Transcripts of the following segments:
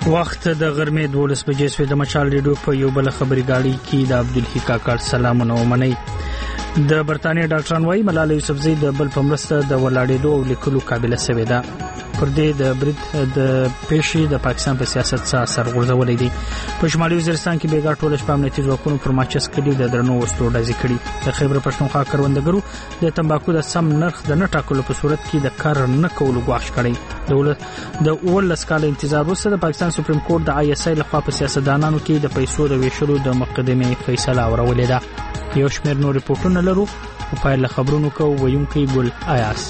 وخت د غرمې 12 بجې سوی د مشال ریډیو په یو بل خبري گاډي کې د عبدالحی کاکړ سلامونه ومني. د برتانیې ډاکټران وايي ملاله یوسفزۍ د بل په مرسته د ولاړېدو او لیکلو قابلیت شوې ده. پر دې د برید د پیشي د پاکستان په سیاست څخه اثر غورځولې دي. په شمالي وزیرستان کې بیګا ټول شپه امنیتي ځواکونو پر ماچس کړي د درنو وسلو ډزې کړي. د خیبر پښتونخوا کروندګرو د تمباکو د سم نرخ د نه ټاکلو په صورت کې د کار نه کولو غواړي کړي. د اول کال انتظار وروسته د پاکستان سپریم کورټ د ISI لخوا په سیاستدانانو کې د پیسو د ویشلو د مقدمې فیصله اورولې ده. یو شمېر نور ریپورتونه لرو او پایله خبرونو کو ویونکي ګل آیاس.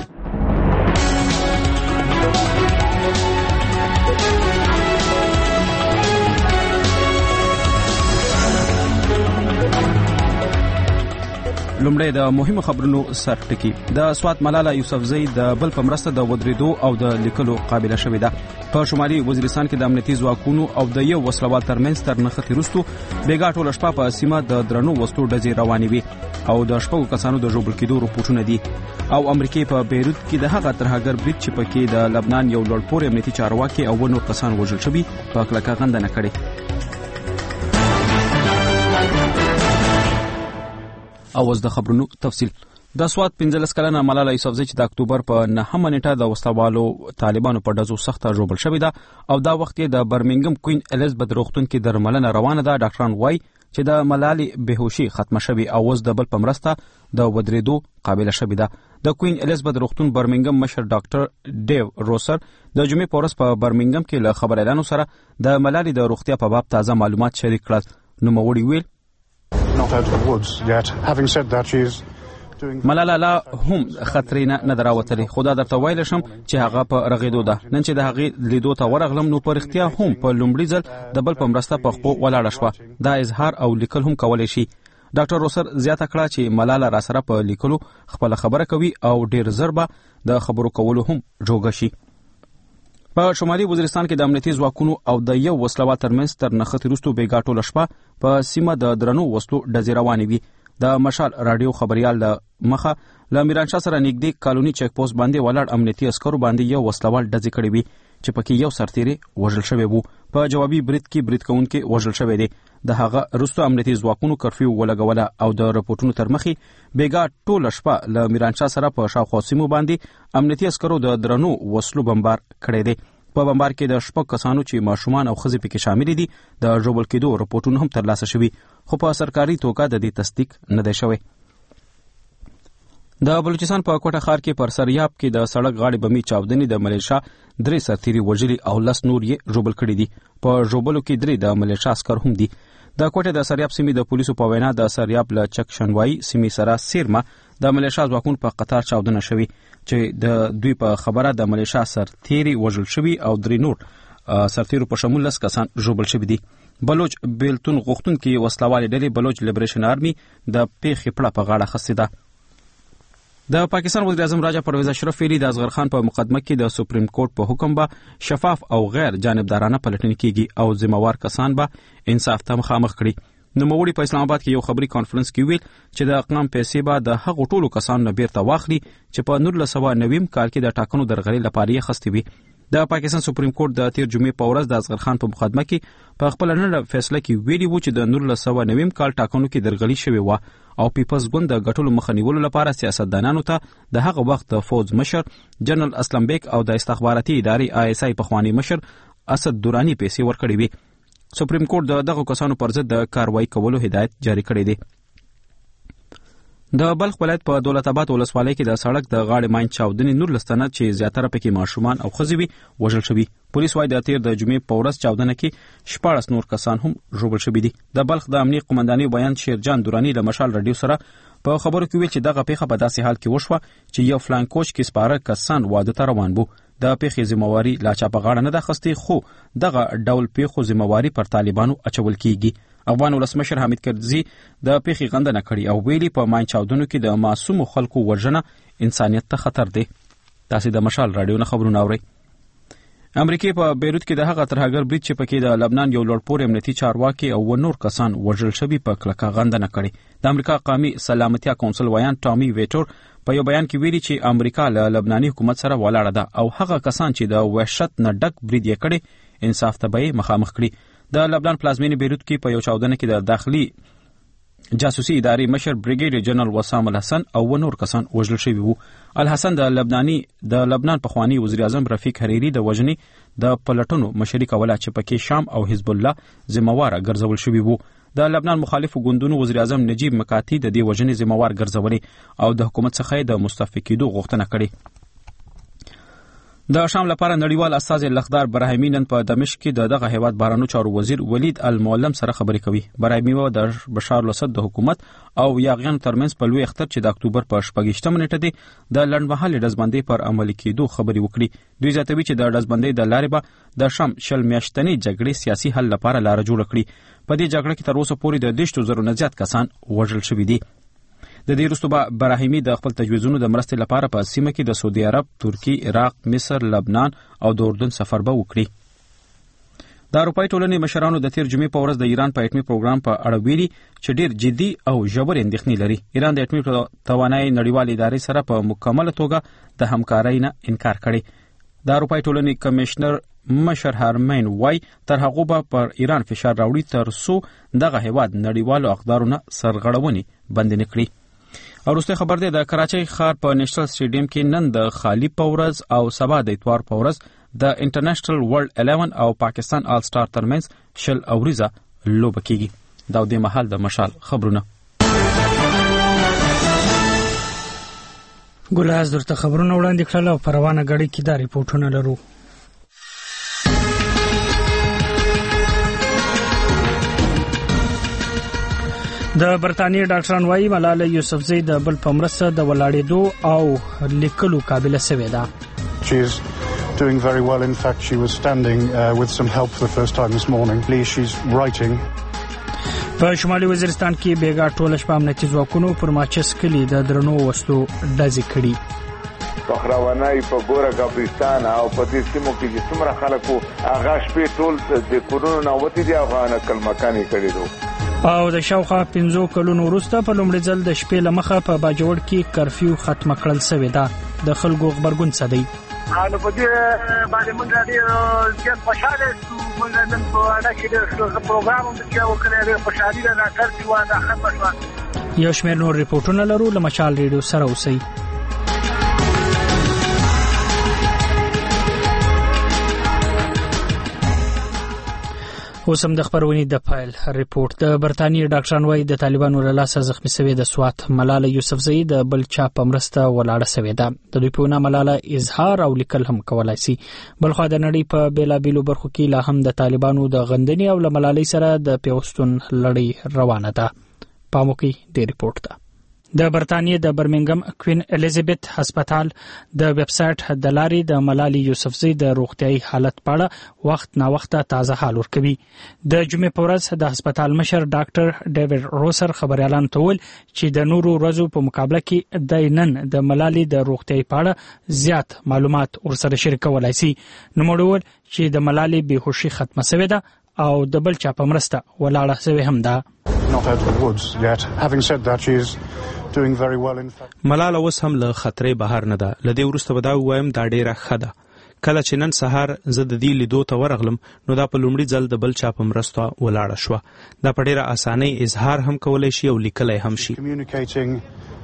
لومړی د مهمو خبرونو سرټکی. د سوات ملاله یوسفزۍ د بل په مرسته د ودرېدو او د لیکلو قابلیت شوې ده. په شمالي وزیرستان کې د امنیتي ځواکونو او د یو وسلوال ترمنځ تر نښتې وروسته بیګا ټول شپه په سیمه د درنو وسلو ډزې روانې وي او د شپږو کسانو د ژوبل کېدو رپورټونه دي. او امریکای په بیروت کې د هغه ترهګر برید چې پکې د لبنان یو لوړپوړی امنیتي چارواکي او نور کسان وژل شوي په کلکه غندنه کړې. اوس د خبرونو تفصیل. د سوات 15 کلنه ملاله یوسفزۍ چې د اکتوبر په 9 نیټه د وسلوالو طالبانو په ډزو سخته ژوبل شوې ده او دا وخت کې د برمنګم کوین الیزابت روغتون کې درملنه روانه ده. ډاکټران وایي چې د ملالې بهوشي ختمه شوې او اوس د بل په مرسته د ودرېدو قابلیت شوې ده. د کوین الیزابت روغتون برمنګم مشر ډاکټر ډیو روسر د جمعې په ورځ په برمنګم کې له خبريالانو سره د ملالې د روغتیا په باب تازه معلومات شریک کړل. نوموړي ویل ملاله لا هم خطرینه نه دراوتلې. خدا درته ویل شم چې هغه په رغېدو ده. نن چې د هغې لیدو ته ورغلم نو په اختیار هم په لومړي ځل د بل په مرسته په خپل ولاړه شوه. دا اظهار او لیکل هم کولای شي. ډاکټر روسر زیاته کړه چې ملاله را سره په لیکلو خپل خبره کوي او ډیر زربه د خبرو کولو هم جوګه شي. په شمالي وزیرستان کې د امنیتي ځواکونو او د یو وسلوال ترمنځ تر نښتې وروسته بیګا ټوله شپه په سیمه د درنو وسلو ډزې روانې وي. د مشال رادیو خبريال د مخه ل میرانشاه سره نږدې کالونی چیک پوسټ باندې ولاړ امنیتي عسکرو باندې یو وسلوال ډزې کړې وي چې پکې یو سرتیری وژل شوی وو. په جوابي برید کې برید کوونکي وژل شوی دی. د هغه وروسته امنیتي ځواکونو کرفیو ولګوله او د رپورټونو تر مخې بیګا ټوله شپه ل میرانشاه سره په شاوخوا سیمو باندې امنیتي عسکرو د درنو وسلو بمبار کړی دی. په بمبار کې د شپږ کسانو چې ماشومان او ښځې پکې شامل دي د ژوبل کېدو رپورټونه هم ترلاسه شوي خو په سرکاري توګه د دې تصدیق نه دی شوی. د بلوچستان په کوټه ښار کې پر سریاب کې د سړک غاړې بمي چاودنې د ملیشا 3 سرتیري وژلي او 10 نور یې ژوبل کړي دي. په ژوبلو کې 3 د ملیشا عسکر هم دي. د کوټه د سریاب سیمې د پولیسو په وینا د سریاب له چک شنوای سیمې سره سیرما د ملیشا ځواکونو په قطار چاودنه شوی چې د دوی په خبره د ملیشا سرتیري وژل شوی او 3 نور سرتیرو په شمول 10 کسان ژوبل شوی دي. بلوچ بیلتون غوښتون کې وسلوالې ډلې بلوچ لیبریشن آرمي د پیښې پړه په غاړه خسته ده. د پاکستان وزیر اعظم راجا پرویز اشرف ویلي د اصغر خان په مقدمه کې د سپریم کورټ په حکم به شفاف او غیر جانبدارانه پلټنې کیږي او ذمہوار کسان به انصاف ته مخامخ کړي. نوموړي په اسلام آباد کې یو خبري کانفرنس کې ویل چې د اقلام پیسې به د هغو ټولو کسانو نه بیرته واخلي چې په 1990 کال کې د ټاکنو درغلي لپاره یې خستې وي. د پاکستان سپریم کورټ د تیر جمعې په ورځ د اصغر خان په مقدمه کې په خپل نړۍ فیصله کې ویلي وو چې د 1990 کال ټاکنو کې درغلي شوې و او پیپلز ګوند د غټولو مخنیولو لپاره سیاستدانانو ته د هغه وخت د فوج مشر جنرال اسلم بیگ او د استخباراتي ادارې ISI پخوانی مشر اسد دورانی پیسې ورکړې وي. سپریم کورټ دغه کسانو پر ضد د کاروایی کولو هدایت جاری کړی دی. د بلخ ولایت په دولت آباد ولسوالۍ کې د سړک د غاړې ماین چاودنې 19 تنه چې زیاتره پکې ماشومان او ښځې وي وژل شوي. پولیس وايي د تیر د جمعې په ورځ چاودنه کې 14 نور کسان هم ژوبل شوي دي. د بلخ د امنیه قومندانۍ بیان شیرجان دورانی له مشال رادیو سره په خبرو کې ویل چې دغه پیښه په داسې حال کې وشوه چې یو فلانکوچ کې سپاره کسان واده ته روان وو. د پیښې ذمہواری لا چا په غاړه نه ده خستې خو دغه ډول پیښو ذمہواری پر طالبانو اچول کیږي. افغان ولسمشر حامد کرزي د پیښې غندنه کړې او ویلي په ماین چاودنو کې د معصوم خلکو وژنه انسانیت ته خطر دی. تاسو د مشال رادیو نه خبرونه اورئ. امریکای په بیروت کې د هغه ترهګر برید چې پکې د لبنان یو لوړپوړی امنیتي چارواکي او نور کسان وژل شوي په کلکه غندنه کړې. د امریکا قومي سلامتیا کونسل ویان ټامي ویټور په یو بیان کې ویلي چې امریکا له لبناني حکومت سره ولاړه ده او هغه کسان چې د وحشت نه ډک برید یې کړی انصاف ته به مخامخ کړي. د لبنان پلازمینې بیروت کې په یو چاودنه کې د داخلي جاسوسي ادارې مشر بریګیډیر جنرال وسام الحسن او نور کسان وژل شوي وو. الحسن د لبنان پخوانی وزیر اعظم رفیق حریری د وژنې د پلټونو مشري کوله چې پکې شام او حزب الله ذمہوار ګرځول شوي وو. د لبنان مخالفو ګوندونو وزیر اعظم نجیب مکاتی د دې وژنې ذمہوار ګرځولې او د حکومت څخه د مستعفي کېدو غوښتنه کړې. د شام لپاره نړیوال استازی لخدار براهیمی نن په دمشق کې دغه هیواد بهرنیو چارو وزیر ولید المعلم سره خبرې کوي. براهیمی و د بشار الاسد د حکومت او یاغیانو ترمنځ په لوی اختر چې د اکتوبر په 28 نیټه دی د لنډمهالې ډزبندۍ پر عملي کېدو خبرې وکړي. دوی زیاتوي چې د ډزبندۍ د لارې به د شام 20 میاشتنۍ جګړې سیاسي حل لپاره لار جوړ کړي. په دې جګړه کې تر اوسه پورې د 10,000 نه زیات کسان وژل شوي دي. د دې وروسته به براهیمی د خپل تجویزونو د مرستې لپاره په سیمه کې د سعودي عرب، ترکی، عراق، مصر، لبنان او د اردن سفر به وکړي. د اروپایي ټولنې مشرانو د تیر جمعې په ورځ د ایران په اټومي پروګرام په اړه ویلي چې ډیر جدي او ژور اندېښنې لري. ایران د اټومي توانایي نړیوال ادارې سره په مکمله توګه د همکارۍ نه انکار کړي. د اروپایي ټولنې کمشنر مشر هارمین وای تر هغه به پر ایران فشار راوړي تر څو دغه هیواد نړیوالو اقدارونو سرغړونې بند نه کړي. وروسته خبر دی د کراچۍ ښار په نېشنل سټیډیم کې نن د خالی پورز او سبا د اتوار پورز د انټرنیشنل ورلد 11 او پاکستان آل سٹار ترمنځ شل اوریزه لوبه کیږي. دا د محل د مشال خبرونه. ګلاز درته خبرونه وړاندې کړل او پروانه غړي کې دا ریپورتونه لرو. د برتانیې ډاکټران وايي ملاله یوسفزۍ د بل په مرسته د ولاړېدو او لیکلو قابلیت شوې ده. She is doing very well. In fact, she was standing with some help for the first time this morning. She's writing. په شمالي وزیرستان کې بیګا ټول شپه امنیتي ځواکونو پر ماچس کلی د درنو وسلو ډزې کړې. بخراوانای په ګوره کابلستان او په دې سیمو کې چې څومره خلکو هغه شپې ټول د کورونو نه وتی دي افغان کلمکانې کړي دي. او د شاوخوا 15 کلونو وروسته په لومړي ځل د شپې لمخه په باجوړ کې کرفیو ختم کړل شوې ده. د خلکو خبرګون څه دی؟ نو په دې باندې موږ ډېر زیات خوشاله شو. موږ نن په اړه کې د پروګرام چې وکړل ډېر خوشالي ده. دا کار چې و دا ختم شو. یو شمېر نور ریپورتونه لرو. له مشال ریډیو سره اوسئ. اوس هم د خبرونې د فایل ریپورت. د برتانیې ډاکټران وايي د طالبانو له لاسه زخمی شوې د سوات ملاله یوسفزۍ د بل چا په مرسته ولاړه شوې ده. د دوی په وینا ملاله اظهار او لیکل هم کولای شي. بلخو د نړۍ په بیلابیلو برخو کې لا هم د طالبانو د غندنې او له ملالۍ سره د پیوستون لړۍ روانه ده. پاموکي د ریپورت ده. د برتانیې د برمنګم کوین الیزابت هسپتال د ویب سټ د لارې د ملالۍ یوسفزۍ د روغتیايي حالت په اړه وخت نا وخت تازه حال ورکوي. د جمعې په ورځ د هسپتال مشر ډاکټر ډیوډ روسر خبريالان ته ویل چې د نورو ورځو په مقابله کې د نن د ملالۍ د روغتیايي په اړه زیات معلومات ورسره شریکولای شي. نو موږ چې د ملالۍ بهوشي ختمه شوې ده او د بل چا په مرسته ولاړه شوې هم ده. Not out of the woods yet. Having said that, she is doing very well. In fact, ملاله اوس هم له خطرې بهر نه ده. لدې وروسته به دا وایم دا ډیره ښه ده. کله چې نن سهار زه د دې لیدو ته ورغلم نو دا په لومړي ځل د بل چا په مرسته ولاړه شوه. دا په ډیره اسانۍ اظهار هم کولای شي او لیکلای هم شي. communicating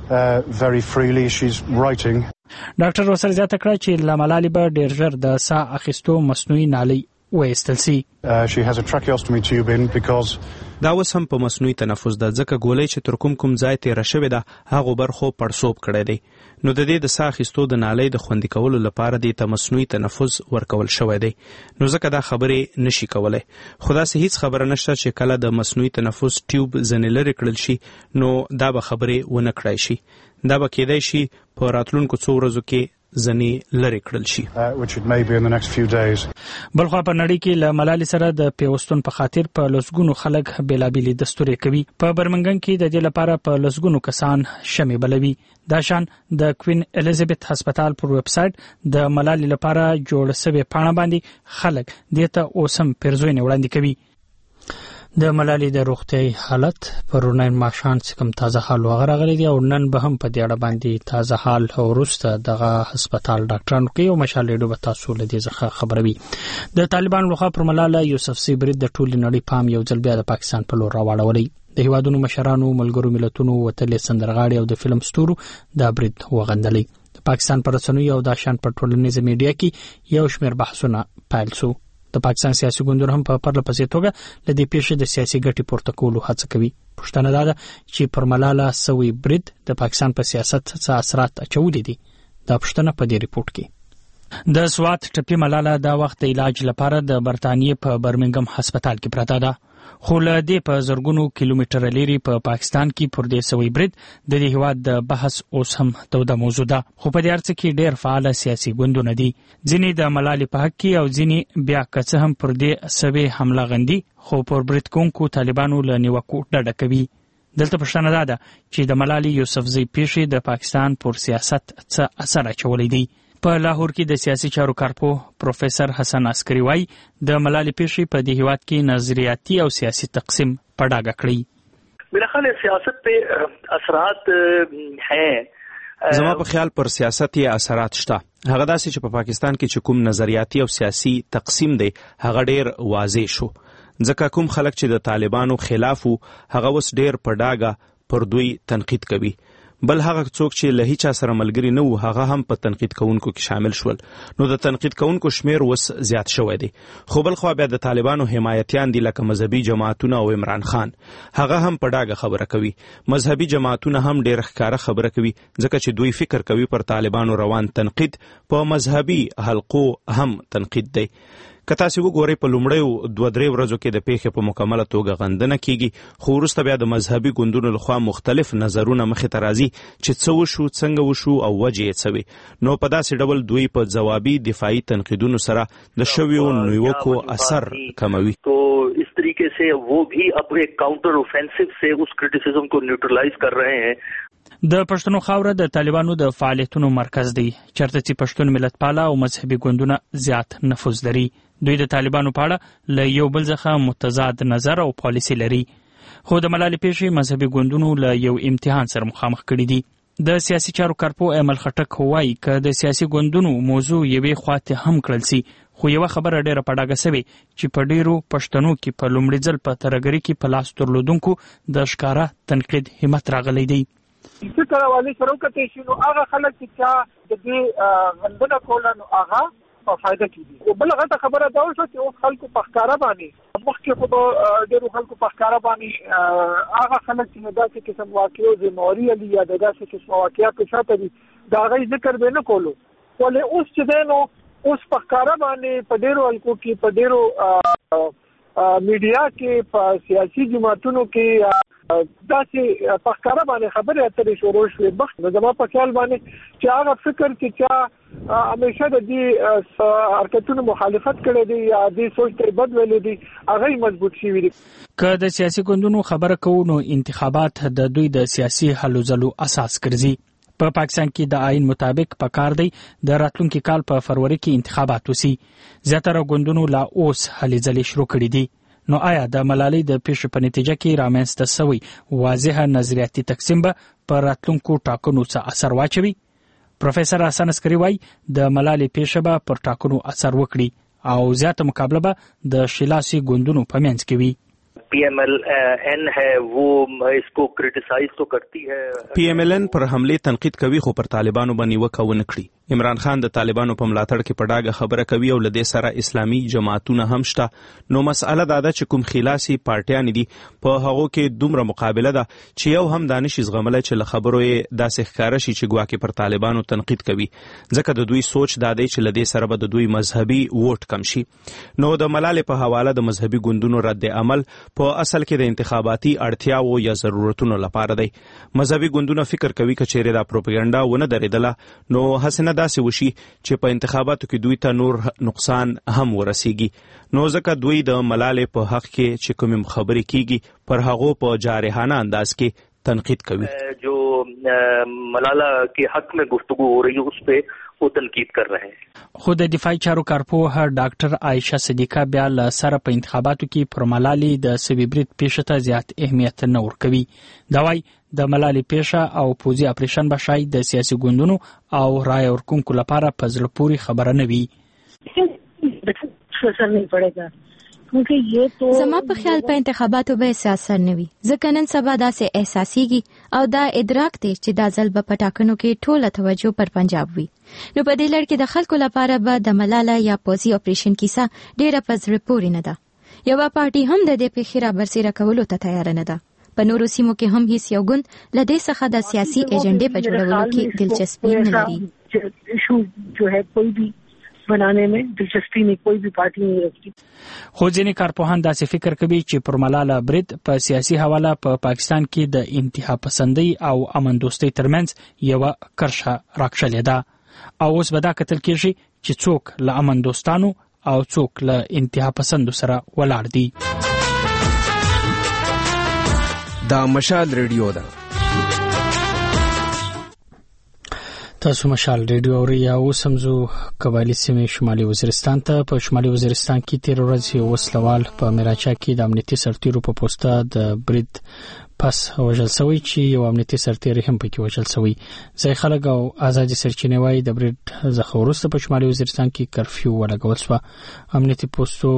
very freely. She's writing. ډاکټر روسر زیاته کړه چې له ملالۍ به ډیر ژر د ساه اخیستو مصنوعي نالۍ وایستل شي. She has a tracheostomy tube in because دا اوس هم په مصنوعي تنفس ده ځکه ګولۍ چې تر کوم ځای تیره شوې ده هغه برخو پړسوب کړی دی. نو د دې د ساه اخیستو د نالۍ د خوندي کولو لپاره د مصنوعي تنفس ورکول شوی دی. نو ځکه دا خبرې نشي کولای. خو داسې هیڅ خبره نشته چې کله د مصنوعي تنفس ټیوب ځنې لرې کړل شي نو دا به خبرې ونه کړای شي. دا به کېدای شي په راتلونکو څو ورځو کې ځنې لرې کړل شي. which it may be in the next few days. بلخو په نړۍ کې له ملالۍ سره د پیوستون په خاطر په لسګونو خلک بیلابېلې دستوري کوي. په برمنګم کې د دې لپاره په لسګونو کسان شمې بلوي. دا شان د کوین الیزابت هسپتال پر ویب سټ د ملالۍ لپاره جوړ شوی پاڼه باندې خلک دته اوسم پرزوینه وړاندې کوي. د ملالۍ د روغتي حالت پرونی ماشان څخه تازه حال وغراغلی دی او نن به هم په دې اړه باندې تازه حال ورسته دغه هسپتال ډاکټرانو کې او مشال لیدو به تاسو له دې ځخه خبروي. د طالبان لخوا پر ملاله یوسفزۍ برید د ټول نړۍ پام یو ځل بیا د پاکستان په لور راوړولې. د هیوادونو مشرانو ملګرو ملتونو وتلې سندرغاړي او د فلم ستورو دا برید وغندلې. د پاکستان پر رسنیو او د شان په ټولنیزه میډیا کې یو شمېر بحثونه پیل شو. د پاکستان سیاسي ګوندونو هم په پرله پسې توګه لدې پیښې د سیاسي ګټې پورته کولو هڅه کوي. پښتنه ده چې پر ملاله سوي برید د پاکستان په سیاست څه اثرات اچولې دي. دا پښتنه په دې ریپورت کې د سوات ټپي ملاله دا وخت د علاج لپاره د برتانیې په برمنګم هسپتال کې پراته ده. خو له دې په زرګونو کیلومتره لري په پاکستان کې پر دې سوي برید د دې هیواد د بحث اوس هم توده موضوع ده. خو په دې اړه کې ډېر فعال سیاسي ګوندونه دي. ځینې د ملالۍ په حق کې او ځینې بیا که هم پر دې سوي حمله غندي خو پر برید کوونکو طالبانو له نیوکو ډډه کوي. دلته پښتنه ده چې د ملالۍ یوسفزۍ پیښې د پاکستان پر سیاست څه اثر اچولی دی. په لاهور کې د سیاسي چارو کارپو پروفیسور حسن عسکری وايي د ملالۍ پیښې په دې هیواد کې نظریاتي او سیاسي تقسیم په ډاګه کړی. میرا خیال سیاست په اثرات ہیں. زما په خیال پر سیاست یې اثرات شته. هغه داسې چې په پاکستان کې چې کوم نظریاتي او سیاسي تقسیم دی هغه ډېر واضح شو. ځکه کوم خلک چې د طالبانو خلاف وو هغه اوس ډېر په ډاګه پر دوی تنقید کوي. بل هغه څوک چې له هیڅ سره ملګری نه وو هغه هم په تنقید کوونکو کې شامل شول. نو د تنقید کوونکو شمیر وس زیات شوی دی. خو بل خو بیا د طالبانو حمایتیان دي لکه مذهبي جماعتونه او عمران خان هغه هم په ډاګه خبره کوي. مذهبي جماعتونه هم ډېر ښکاره خبره کوي ځکه چې دوی فکر کوي پر طالبانو روان تنقید په مذهبي حلقو هم تنقید دی. که تاسو وګورئ په لومړیو 2-3 ورځو کې د پیښې په مکمله توګه غندنه کیږي خو وروسته بیا د مذهبي ګوندونو لخوا مختلف نظرونه مخې ته راځي چې څه وشو څنګه وشو او وجې یې څه وي. نو په داسې ډول دوی په ځوابي دفاعي تنقیدونو سره د شویو نیوکو اثر کموي. تو اس طریقے سے وہ بھی اپنے کاؤنٹر اوفینسو سے اس کرٹیسزم کو نیوټرلایز کر رہے ہیں. د پښتنو خاوره د طالبانو د فعالیتونو مرکز دی چېرته چې پښتون ملتپاله او مذهبي ګوندونه زیات نفوذ لري. دوی د طالبانو په اړه له یو بل څخه متضاد نظر او پالیسي لري. خو د ملالۍ پیښې مذهبي ګوندونو له یو امتحان سره مخامخ کړي دي. د سیاسي چارو کارپو ایمل خټک وایي که د سیاسي ګوندونو موضوع یوې خواته هم کړل سي خو یوه خبره ډېره په ډاګه سوې چې په ډېرو پښتنو کې په لومړي ځل په ترهګرۍ کې په لاس درلودونکو د ښکاره تنقید همت راغلی دی. چې کله والی سره وکتې شي نو هغه خلک چې د دې غندنه کوله نو هغه په فایده کې دي. بل غته خبره دا وشوه چې اوس خلکو په ښکاره باندې مخکې خو ډېرو خلکو په ښکاره باندې هغه خلک چې داسې قسم واقعو ذمهواري لري یا د داسې قسم واقعاتو شاته دي د هغې ذکر به نه کولو. ولې اوس چې دی نو اوس په ښکاره باندې په ډېرو حلقو کې په ډېرو میډیا کې په سیاسي جماعتونو کې داسې په ښکاره باندې خبرې اترې شروع شوې. بخت زما په خیال باندې چې هغه فکر چې چا همیشه د دې حرکتونو مخالفت کړی دی یا دې سوچ ته بد ویلی دی هغه مضبوط شوي دي. که د سیاسي ګوندونو خبره کوو نو انتخابات د دوی د سیاسي هلو ځلو اساس ګرځي. په پاکستان کې د آئین مطابق پکار دی د راتلونکي کال په فروری کې انتخابات وسی. زیاتره ګوندونو لا اوس هلې ځلې شروع کړي دي. نو آیا د ملالۍ د پیښې په نتیجه کې رامنځته سوی واضحه نظریاتي تقسیم به په راتلونکو ټاکنو څه اثر واچوي؟ پروفیسور حسن عسکری وايي د ملالۍ پیښه به پر ټاکنو اثر وکړي او زیاته مقابله به د شلاسي ګوندونو په منځ کې وي. PMLN ہے وہ اس کو کرٹیسائز تو کرتی ہے. PMLN پر حمله تنقید کوي خو پر طالبانو باندې وکونه کړی. عمران خان د طالبانو په ملاتړ کې په ډاګه خبره کوي او له دې سره اسلامي جماعتونه هم شته. نو مسأله دا ده چې کوم خلاصي پارټیان دي په هغو کې دومره مقابله ده چې یو هم دانش زغملای چې له خبرو یې داسې ښکاره شي چې ګواکې پر طالبانو تنقید کوي ځکه د دوی سوچ دا دی چې له دې سره به د دوی مذهبي ووټ کم شي. نو د ملالۍ په حواله د مذهبي ګوندونو رد عمل په اصل کې د انتخاباتي اړتیاو یا ضرورتونو لپاره دی. مذهبي ګوندونه فکر کوي چې چیرې دا پروپاګاندا ونه درېدله نو حسنه داسې وشي چې په انتخاباتو کې دوی ته نور نقصان هم ورسیږي. نو ځکه دوی د ملالۍ په حق کې چې کوم خبرې کیږي پر هغو په جارحانه انداز کې تنقید کوي. جو मलाला के हक में गुफ्तगू हो रही है उस पे वो तनकीद कर रहे हैं. خود دفاعي چارو کارپوه ډاکټر عایشه صدیقه بیا له سره په انتخاباتو کې پر ملالۍ د سوي برید پیښه ته زیات اهمیت نه ورکوي. دا وايي د ملالۍ پیښه او پوزي اپریشن به شاید د سیاسي ګوندونو او رای ورکونکو لپاره په زړه پورې خبره نه وي. زما په خیال په انتخاباتو به احساس نه وي ځکه نن سبا داسې احساسيږي او دا ادراک دی چې دا ځل به په ټاکنو کې ټوله توجه پر پنجاب وي. نو په دې لړ کې د خلکو لپاره به د ملاله یا پوزي اپریشن کیسه ډیره په زړه پورې نه ده. یوه پارټي هم د دې پیښې رابرسېره کولو ته تیار نه ده. په نورو سیمو کې هم هیڅ یو ګوند له دې څخه د سیاسي ایجنډې په جوړولو کې دلچسپي نه لري. बनाने में दिलचस्पी नहीं कोई भी पार्टी नहीं रखती. خو ځینې کارپوهان داسې فکر کوي چې پر ملاله برید په سیاسي حواله په پاکستان کې د انتها پسندۍ او امن دوستۍ ترمنځ یوه کرښه راکښلې ده او اوس به دا کتل کېږي چې څوک له امن دوستانو او څوک له انتها پسندو سره ولاړ دي. دا مشال ریډیو ده. تاسو مشال ریډیو اورئ. اوس هم زو قبایلی سیمې شمالي وزیرستان ته. په شمالي وزیرستان کې تیر ورځ یو وسلوال په میراچا کې د امنیتي سرتیرو په پوسټه د برید پس وژل شوی چې یو امنیتي سرتیر هم پکې وژل شوی. ځای خلک او آزادي سرچینې وايي د برید څخه وروسته په شمالي وزیرستان کې کرفیو ولګول شو. امنیتي پوسټو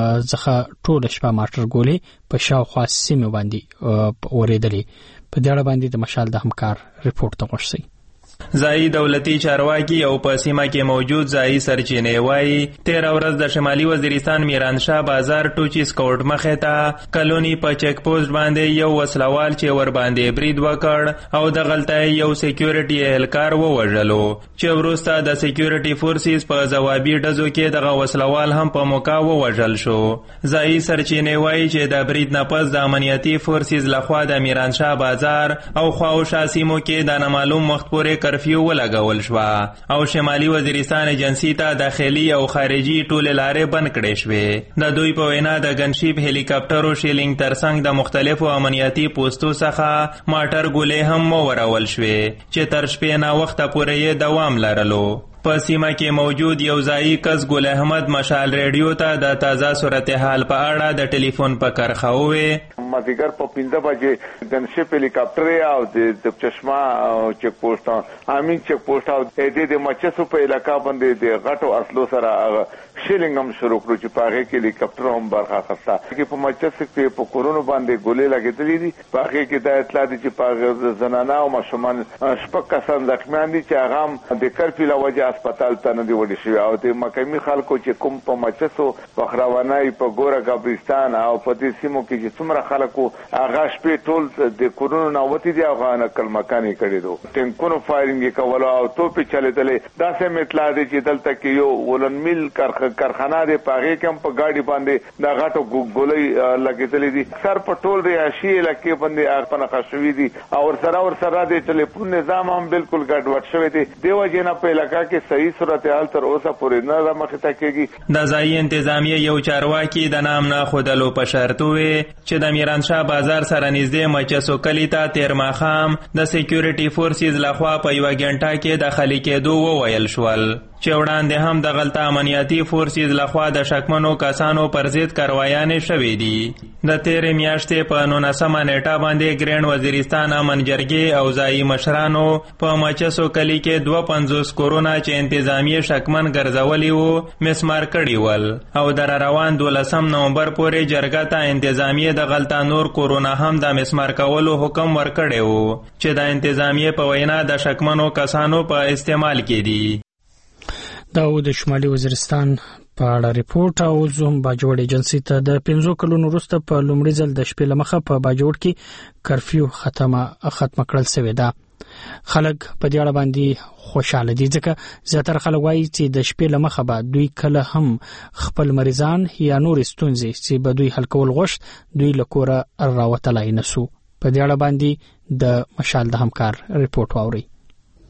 څخه ټول شپه ماټر ګولې په شاوخوا سیمه باندې اورېدلې. په دې اړه باندې د مشال د همکار ریپورت ته غوښتي. ځایي دولتي چارواکي او په سیمه کې موجود ځایي سرچینې وایي تیر ورځ د شمالي وزیرستان میرانشاه بازار ټوچی سکاوټ مخې ته کلونی په چیک پوسټ باندې یو وسلوال چې ور باندې برید وکړ او د غلطۍ یو سکیورټي اهلکار ووژلو چې وروسته د سکیورټي فورسز په ځوابي ډزو کې دغه وسلوال هم په موقع ووژل شو. ځایي سرچینې وایي چې د برید نه پس د امنیتي فورسز لخوا د میرانشاه بازار او خواوشا سیمو کې د نامعلوم وخت پورې کرفیو ولګول شو او شمالي وزیرستان ایجنسی ته داخلي او خارجي ټول لارې بند کړې شوې. د دوی په وینا د ګنشیپ هلیکاپټرو شیلینګ ترڅنګ د مختلفو امنیتي پوسټو څخه ماټر ګولې هم ورول شوې چې تر شپې نه وخته پورې یې دوام لرلو. په سیمه کې موجود یو ځایي کس ګل احمد مشال ریډیو ته د تازه صورتحال په اړه د ټلیفون په کرخه وویل. مازیګر په 15 بجې ګنشیپ هلیکاپټر او د چشمه چیک پوسټ امین چیک پوسټ او د مچسو په علاقہ باندې د غټو اصلو سره شیلینګ هم شروع کړو چې په هغه کې هلیکاپټر هم برخه اخیسته چې په مچس کې په کورونو باندې ګولې لګېدلې دي. په هغه کې د اطلاع دي چې په زنانه او ماشومان شپږ کسان زخمیان دي چې هغه هم د کرفیو له وجې هسپتال ته نه دي وړي شوي او د مقامي خلکو چې کوم په مچسو بخراوانای په ګوره قبرستان او په دې سیمو کې چې څومره خلکو هغه شپې ټول د کورونو نه وتی دي هغه نقل مکاني کړي دو ټینکونو فایرینګ کولو او توپې چلېدلې. داسې مې اطلاع دي چې دلته کې یو ولن میل کارخانه دی په هغې کې هم په ګاډي باندې د غټو ګولۍ لګېدلې دي. اکثر په ټول رهایشي علاقې باندې په نښه شوي دي او ورسره د ټلیفون نظام هم بالکل ګډوډ شوی دی. دې وجې نه په علاقه کې صحیح صورتحال تر اوسه پورې نه رامخې ته کېږي. د ځایي انتظامیې یو چارواکي د نام نه ښودلو په شرط وویل چې د میرانشاه بازار سره نږدې مچسو کلي ته تېر ماښام د سکیورټي فورسز لخوا په یوه ګنټه کې داخلي کېدو وویل شول چې وړاندې هم د غلطه امنیتي فورسز لخوا د شکمنو کسانو پر ضد کاروایانې شوې دي. د تېرې میاشتې په 19 نیټه باندې ګرین وزیرستان امن جرګې او ځایي مشرانو په مچسو کلي کې 52 کورونه چې انتظامیې شکمن ګرځولي وو مسمار کړي ول او در روان 12 نومبر پورې جرګه ته انتظامیې د غلطه نور کورونه هم د مسمار کولو حکم ورکړی وو چې د انتظامیې په وینا د شکمنو کسانو په استعمال کې دي. دا د شمالي وزیرستان په اړه ریپورت. او زوم باجوړ ایجنسی ته د 5 کلونو وروسته په لومړي ځل د شپې لمخه په باجوړ کې کرفیو ختمه کړل شوې ده. خلک په دې اړه باندې خوشاله دي ځکه زیاتره خلک وایي چې د شپې لمخه به دوی کله هم خپل مریضان یا نور ستونزې چې به دوی حل کول غوښت دوی له کوره راوتلای نسو. په دې اړه باندې د مشال د همکار ریپورت واوري.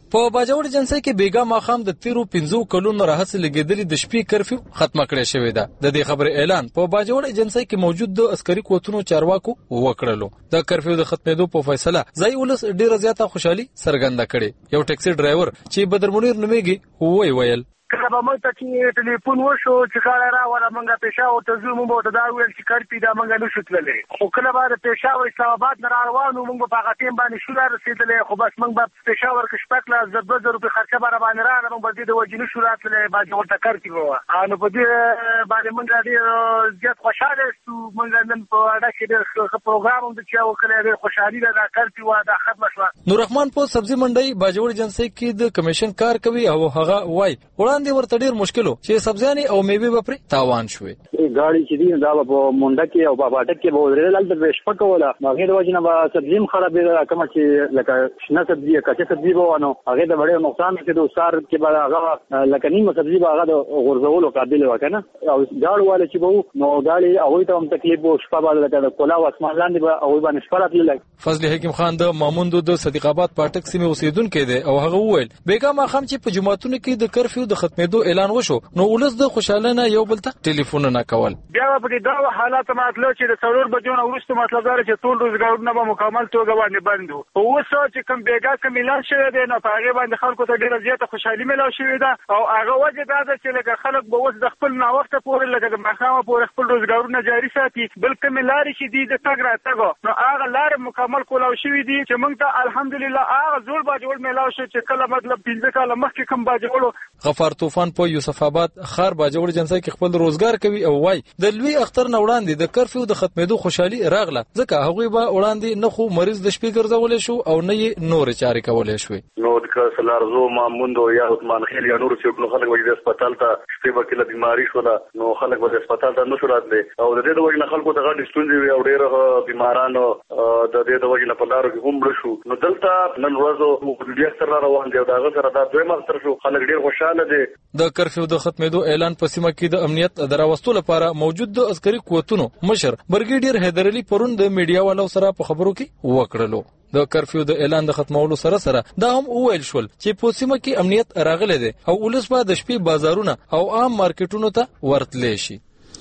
په باجوړ ایجنسی کې بیګا ماخام د تیرو 15 کلونو راهڅ لګیدلې د شپې کرفیو ختمه کړې شوې ده. د دې خبر اعلان په باجوړ ایجنسی کې موجود د عسکري قوتونو چارواکو وکړلو. د کرفیو د ختمېدو په فیصله ځای ولس ډیره زیاته خوشحالي څرګنده کړې. یو ټیکسي ډرایور چې بدر منیر نومېږي ویل کله به موږ ته چې ټلیفون وشو چې کار راوړه موږ پېښور ته ځو موږ ته دا ویل چې کرپی دا موږ نشو تللی خو کله به د پېښور اسلام آباد نه روانو موږ په هغه ټیم باندې شو رسېدلی خو بس موږ به پېښور کې شپږ لاس 2,000 روپۍ خرچه به راباندې راغله موږ به دې د وجې نشو راتللی باجوړ ته کرپي به وه نو په دې باندې موږ ډېر زیات خوشحاله شو. موږ نن په اډه کې ډېر ښه پروګرام هم د چا وکړی ډېر خوشحالي ده دا کرپي وه دا ختمه شوه. نوررحمان په سبزي منډۍ باجوړ ایجنسی کې د کمیشن کار کوي او هغه وایي وړاندې ورته ډېر مشکل چې سبزیانې او میوې به پرې تاوان شوې. ګاډي چې دي دا په مونډه کې او په باټک کې به ودرېدل هلته به شپه کوله هغې د وجې نه به سبزي هم خرابېده کومه چې لکه شنه سبزي کچه سبزي به وه نو هغې ته به ډېر نقصان رسېدو. سهار کې به هغه لکه نیمه سبزي به هغه د غورځولو قابل وه که نه او ګاډو والا چې به وو نو ګاډي هغوی ته هم تکلیف و شپه به لکه د کولا او اسمان لاندې به هغوی باندې شپه راتللی. فضل حکیم خان د ماموندو د صدیق آباد پاټک سیمې اوسېدونکی دی او هغه وویل بیګا ماښام چې په جوماتونو کې د کرفیو د ختمېدو اعلان وشو نو ولس د خوشاله نه یو بل ته ټلیفونونه کول. بیا به په دا حالات مطلب چې د 4 بجو نه وروسته مطلب دا چې ټول روزګارونه به مکمل توګه باندې بند وو. اوس چې کوم بیګا کوم اعلان شوی دی نو په هغې باندې خلکو ته ډېره زیاته خوشحالي میلاو شوې ده او هغه وجه دا ده چې لکه خلک به اوس د خپل ناوخته پورې لکه د ماښامه پورې خپل روزګارونه جاري ساتي. بل کومې لارې چې دي د تګ راتګ نو هغه لارې مکمل کولاو شوي دي چې موږ ته الحمدلله هغه زوړ باجوړ میلاو شو چې کله مطلب 15 کاله مخکې کوم باجوړ غفار طوفان په یوسف آباد خار باجوړ ایجنسی کې خپل روزګار کوي او وای د لوی اختر نه وړاندې د کرفیو د ختمېدو خوشحالي راغله ځکه هغوی به وړاندې نه خو مریض د شپې ګرځولی شو او نه یې نورې چارې کولی شوې. نو د سلارزو ماموندو یا عثمان خیل یا نور څوک نو خلک به د هسپتال ته شپې به کله بیماري شوله نو خلک به د هسپتال ته نشو راتلی او د دې د وجې نه خلکو ته غټې ستونزې وي او ډېر بیماران د دې د وجې نه په لارو کې هم مړه شو. نو دلته نن ورځ ډېر اختر را روان دی او د هغه سره دا دویم اختر شو. خلک ډېر خوشحاله دي. د کرفیو د ختمېدو اعلان په سیمه کې د امنیت د راوستو لپاره موجود د عسکري قوتونو مشر برګیډیر حیدر علي پرون د میډیا والو سره په خبرو کې وکړلو. د کرفیو د اعلان د ختمولو سره سره دا هم وویل شول چې په سیمه کې امنیت راغلی دی او ولس به د شپې بازارونه او عام مارکیټونو ته ورتلی شي.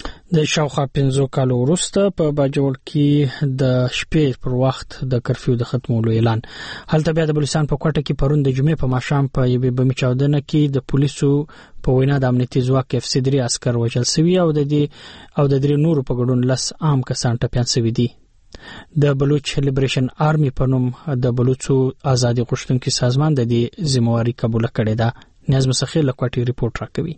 د شاوخوا 15 کالو وروسته په باجوړ کې د شپې پر وخت د کرفیو د ختمولو اعلان. هلته بیا د بلوچستان په کوټه کې پرون د جمعې په ماښام په یوې بمي چاودنه کې د پولیسو په وینا د امنیتي ځواک FC3 عسکر وژل شوي او د 3 نورو په ګډون 10 عام کسان ټپیان شوي دي. د بلوچ لیبریشن آرمي په نوم د بلوچو ازادي غوښتونکي سازمان د دې ذمہواری قبول کړې ده. نیاز مسخیل لکوټي ریپورت راکوي.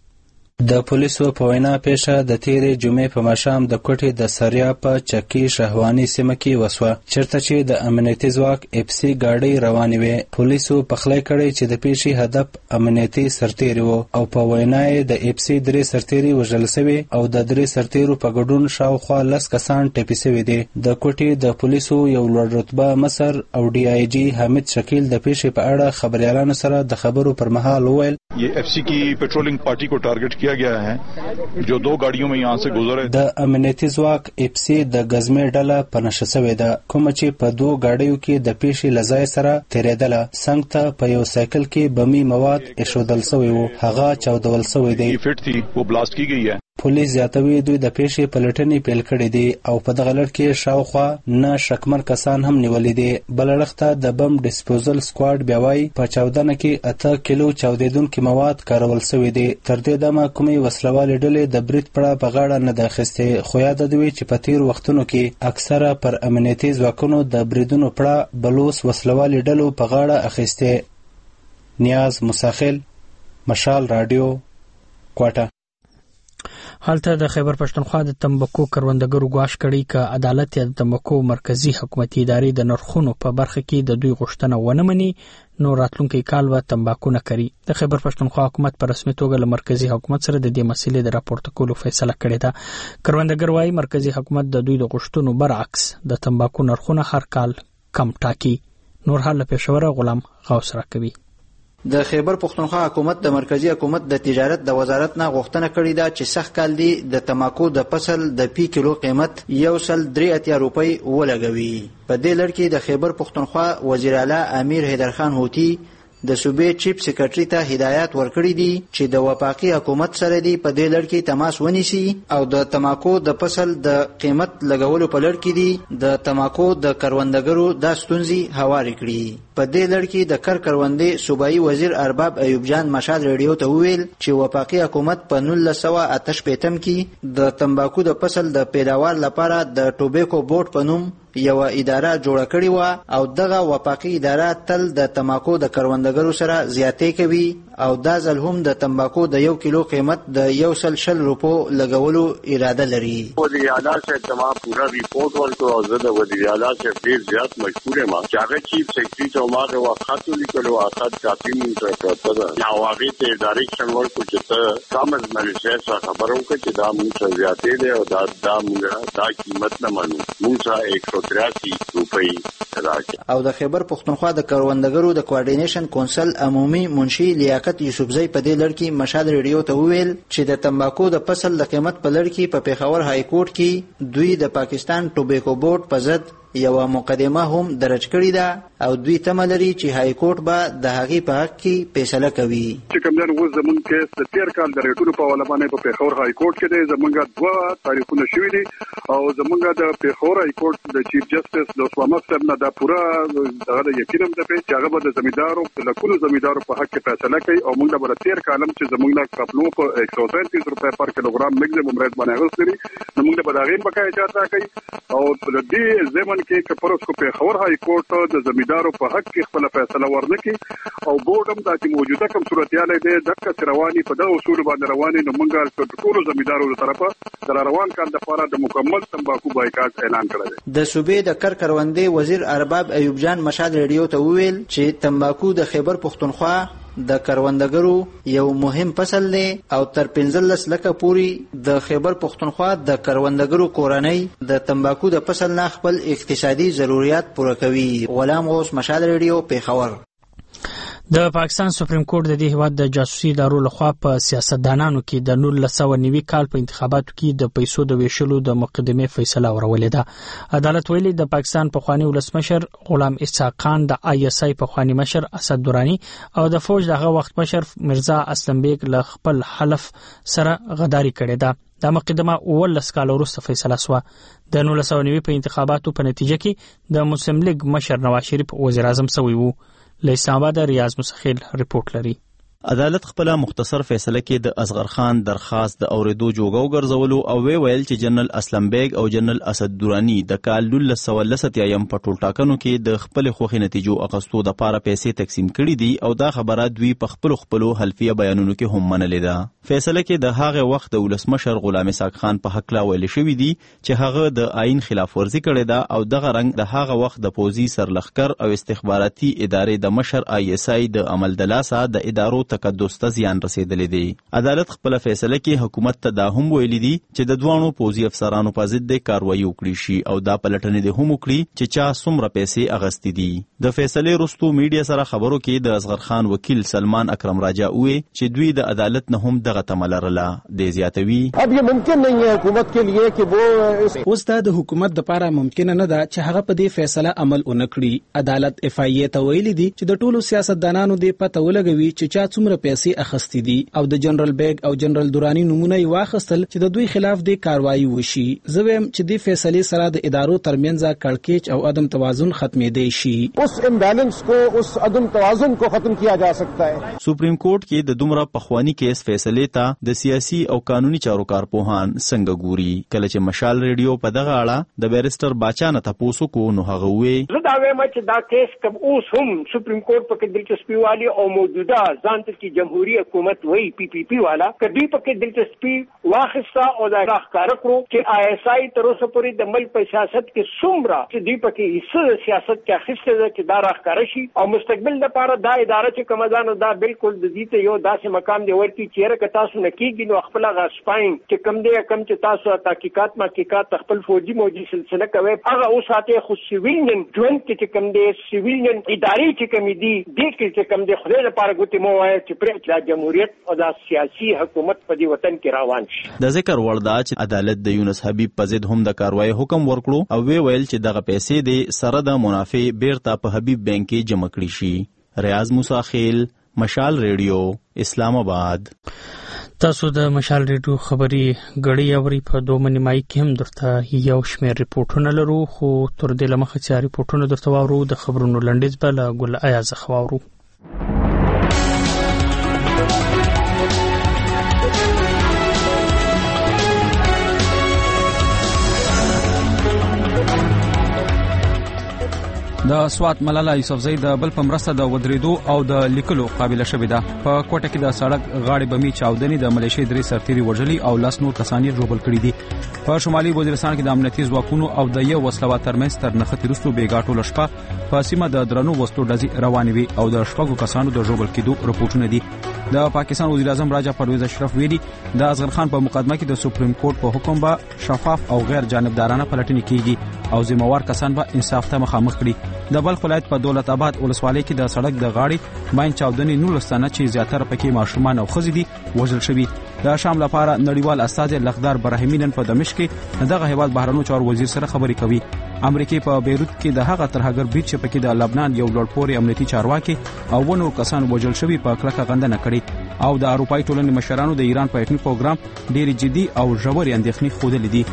د پولیسو په وینا پیښه د تیرې جمعې په ماښام د کوټې د سریا په چکی شهوانی سیمه کې وسوه چېرته چې د امنیتي ځواک FC ګاډۍ روانې وې. پولیسو پخلی کړی چې د پیښې هدف امنیتي سرتیري و او په وینا یې د FC 3 سرتیري وژل شوي او د 3 سرتیرو په ګډون شاوخوا 10 کسان ټپي شوي دي. د کوټې د پولیسو یو لوړ رتبه مصر او DIG حامد شکیل د پیښې په اړه خبريالانو سره د خبرو پر مهال وویل یہ FC کی پیٹرولنگ پارٹی کو ٹارگٹ کیا گیا ہے جو 2 گاڑیوں میں یہاں سے گزرے. د امنیتي ځواک FC د غزمې ډله په نشه شوې ده کوم چې په 2 گاډیو کې د پیښې لځای سره تیرېدله. څنګ ته په یو سایکل کې بمي مواد ایښودل شوی وو هغه چاودول شوی دی. فټ تھی وہ بلاسٹ کی گئی ہے. پولیس زیاتوي دوی د پیښې پلټنې پیل کړې دي او په دغه لړ کې شاوخوا 9 شکمن کسان هم نیولې دي. بل اړخته د بم ډیسپوزل سکواډ بیا وایي په چاودنه کې 8 کیلو چاودېدونکي مواد کارول شوي دي. تر دې دمه کومې وسلوالې ډلې د برید پړه په غاړه نه ده اخیستې خو یاده دوی چې په تیر وختونو کې اکثره پر امنیتي ځواکونو د بریدونو پړه بلوس وسلوالې ډلو په غاړه اخیستې. نیاز مساخل مشال رادیو کوټه. هلته د خیبر پښتونخوا د تمباکو کروندګرو ګواښ کړی ک عدالت یا د تمباکو مرکزی حکومتي ادارې د نرخونو په برخه کې د دوی غوښتنه ونه مني نو راتلونکي کال به تمباکو نه کړي. د خیبر پښتونخوا حکومت په رسمي توګه له مرکزی حکومت سره د دې مسلې د راپورته کولو فیصله کړې ده. کروندګر وايي مرکزی حکومت د دوی د غوښتنو برعکس د تمباکو نرخونه هر کال کم ټاکي. نور حال پېښور غلام غوث راکوي. د خیبر پښتونخوا حکومت د مرکزی حکومت د تجارت د وزارت نه غوښتنه کړې ده چې سخت کال دی د تماکو د فصل د پی کیلو قیمت 1.83 روپۍ ولګوي. په دې لړ کې د خیبر پښتونخوا وزیر اعلی امیر حیدر خان هوتی د صوبې چیف سیکریټري ته هدایت ورکړي دي چې د وفاقي حکومت سره دی په دې لړ کې تماس ونیسي او د تماکو د فصل د قیمت لګولو په لړ کې دی د تماکو د کروندګرو د ستونزې هوارې کړي. په دې لړ کې د کروندې صوبایي وزیر ارباب ایوب جان مشال ریډیو ته وویل چې وفاقي حکومت په 1988 کې د تمباکو د فصل د پیداوار لپاره د ټوبیکو بورډ په نوم یو اداره جوړه کړې و او دغه وفاقي اداره تل د تماکو د کروندګرو سره زیاتې کوي او دا ځل هم د تمباکو د 1 کیلو قیمت د 160 روپو لګولو اراده لري. وزیر اعلی صاحب تمام پورا ریپورت ورکړ او زه د وزیر اعلی صاحب ډیر زیات مشکور یم چې هغه چیف سیکریټري ته ما د خاطر لیکلو اساس کافي مونږ ته دا هغه ته ډایرکشن ورکړ چې ته کامز مالشه سره خبرو کې چې دا مونږ زیاتې دی او دا مونږ دا قیمت نه مانو مونږه 183 روپۍ او د خیبر پښتونخوا د کروندګرو د کوارډینیشن کونسل عمومي منشي لیاقت یوسفزئی په دې لړ کې مشال ریډیو ته وویل چې د تمباکو د فصل د قیمت په لړ کې په پیښور های کورټ کې دوی د پاکستان ټوبیکو بورډ په ضد یو مقدمه هم درج کړې ده او دوی تمه لري چې های کورټ به د هغې په حق کې فیصله کوي. چې کوم ځای اوس زمونږ کیس د تیر کال د ریټونو په حواله باندې په پیښور های کورټ کې دی. زمونږ 2 تاریخونه شوي دي او زمونږ د پیښور های کورټ د چیف جسټس د عثمان صاحب نه دا پوره دغه یقین هم ده چې هغه به د زمیندارو د لکونو زمیندارو په حق کې فیصله کوي او موږ به تیر کالم چې زمونږ کپلو په 133 روپۍ پر کیلوګرام میکسیمم ریټ باندې اغوستري نو موږ به دا غیم بقای اجازه راکړي او د دې زمن کې کپروس کو پیښور های کورټ د زمیندارو په حق کې خپل فیصله ورنکړي او بورډ هم د موجوده کوم صورتحال دی د کثروانی په دغه اصول باندې رواني نو موږ ټول زمیندارو له طرفه در روان کال د لپاره د مکمل تمباکو بایکاټ اعلان کړی دی. د صوبې د کروندې وزیر ارباب ایوب جان مشال ریډیو ته وویل چې تمباکو د خیبر پښتونخوا د کروندګرو یو مهم فصل دی او تر 15 لکه پورې د خیبر پښتونخوا د کروندګرو کورنۍ د تمباکو د فصل نه خپل اقتصادي ضرورت پوره کوي. غلام غوث مشال ریډیو پیښور. د پاکستان سپریم کورټ د دې هیواد د جاسوسي ادارو لخوا په سیاستدانانو کې د 1990 کال په انتخاباتو کې د پیسو د ویشلو د مقدمې فیصله ورولې ده. عدالت ویلي د پاکستان پخوانی ولسمشر غلام اسحاق خان د ISI پخوانی مشر اسد درانی او د فوج دغه وخت مشر مرزا اسلم بیگ له خپل حلف سره غداری کړې ده. دا مقدمه 19 کال وروسته فیصله شوه. د 1990 په انتخاباتو په نتیجه کې د مسلم لیگ مشر نواز شریف وزیر اعظم شوی وو. له اسلام آباد ریاض مسخیل رپورټ لري. عدالت خپل مختصر فیصله کې د اصغر خان درخواست د اوریدو جوګو ګرځولو او ویل چې جنرال اسلم بیگ او جنرال اسد درانی د کال 1930 په ټول ټاکنو کې د خپل خوخي نتیجو اغستو د پاره پیسې تقسیم کړي دي او دا خبره دوی په خپل حلفیه بیانونو کې هم منلې ده. فیصله کې د هغه وخت د ولسمشر غلام اسحاق خان په حق لا ویل شوی دی چې هغه د آئین خلاف ورزي کړې ده او دغه رنګ د هغه وخت د پوزي سرلخکر او استخباراتي ادارې د مشر ISI د عمل د لاسه د ادارو تقدس ته زیان رسیدلی دی. عدالت خپل فیصله کې حکومت ته دا هم ویلي دي چې د دوانو پوزي افسرانو په ضد د کاروایی وکړي شي او دا پلټنې د هم وکړي چې چا څومره پیسې اغستې دي. د فیصله وروسته میډیا سره خبرو کې د اصغر خان وکیل سلمان اکرم راجا وی چې دوی د عدالت نه هم دغه تمل لرله. د زیاتوي اب یہ ممکن نہیں ہے حکومت کے لیے کہ وہ اوس دا د حکومت د لپاره ممکن نه ده چې هغه په دې فیصله عمل ونکړي. عدالت FIA ته ویلي دي چې د ټولو سیاستدانانو د پته ولګوي چې چا څومره پیسې اخستې دي او د جنرال بیگ او جنرال درانی نمونه یې واخیستل چې د دوی خلاف د کاروایی وشي. زه وایم چې د فیصلې سره د ادارو ترمنځ کړکېچ او عدم توازن ختمېدی شي. اس امبیلنس کو اس عدم توازن کو ختم کیا جا سکتا ہے. سپریم کورټ کې د دومره پخوانی کیس فیصلې ته د سیاسي او قانوني چارو کارپوهان څنګه ګوري. کله چې مشال ریډیو په دغه اړه د بیرستر باچا نه تاسو کو نو هغه وې زه دا وایم چې دا کیس کوم اوس هم سپریم کورټ په کې دلچسپي والی او موجوده ځانته کې جمهوریت حکومت وی PPP والا کدی په کې دلچسپي واخصه او دا ښکار کړو چې ISI تر اوسه پورې د ملک په سیاست کې څومره چې دی په کې حصہ سیاست کې اخیسته ده چې دا راښکار شي او مستقبل لپاره دا اداره چې کومه ځانو دا بالکل د دې ته یو داسې مقام دی ورته چې رکه تاسو نه کیږي نو خپل غاسپاین چې کم دی کم چې تاسو تحقیقات خپل فوجي موجي سلسله کوي هغه اوس ساته خو سیویلین ژوند کې کم دی سیویلین ادارې چې کم دي د کې کم دی خو لپاره ګوتې مو وایي چې پر جمهوریت او د سیاسي حکومت په دې وطن کې روان شي. د ذکر وړ دا چې عدالت د یونس حبیب په ضد هم د کاروایی حکم ورکړو او ویل چې دغه پیسې د سره د منافع بیرته په حبیب بانک کې جمع کړي شي. ریاض موسی خیل، مشال ریډیو، اسلام آباد. تاسو د مشال ریډیو خبري غړي اوري په 2 نیمای کې هم درته یو شمېر ریپورتونه لرو، خو تر دې لمخه چې ریپورتونه درته واورو د خبرونو لنډیز به له ګل ایاز خواورو. د سوات ملاله یوسفزۍ د بل په مرسته د ودریدو او د لیکلو قابلیت شوې ده. په کوټه کې د سړک غاړې بمي چاودنې د ملیشي 3 سرتیري وژلي او لاس نور کسان یې ژوبل کړي دي. په شمالي وزیرستان کې د امنیتي ځواکونو او د یو وسلوات ترمنځ تر نښتې وروسته بېګا ټوله شپه په سیمه د درنو وسلو ډزې روانې وي او د شپږو کسانو د ژوبل کېدو رپورټونه دي. د پاکستان وزیر اعظم راجا پرویز اشرف ویلي د اصغر خان په مقدمه کې د سپریم کورټ په حکم به شفاف او غیر جانبدارانه پلټنې کیږي او ذمہوار کسان به انصاف ته مخامخ کړي. د بلخ ولایت په دولت آباد ولسوالۍ کې د سړک د غاړې باندې چاودنې 19 تنه چې زیاتره پکې ماشومان او ښځې دي وژل شوي. د شام لپاره نړیوال استازي لخدار براهیمی نن په دمشق کې دغه هیواد بهرنیو چارو وزیر سره خبرې کوي. امریکای په بیروت کې د هغه ترهګر بریټ چې پکې د لبنان یو لوړپوړی امنیتي چارواکي او ونور کسان وژل شوي په کلکه غندنه کړې او د اروپایي ټولنې مشرانو د ایران په اټومي پروګرام ډېری جدي او ژورې اندېښنې ښودلې دي.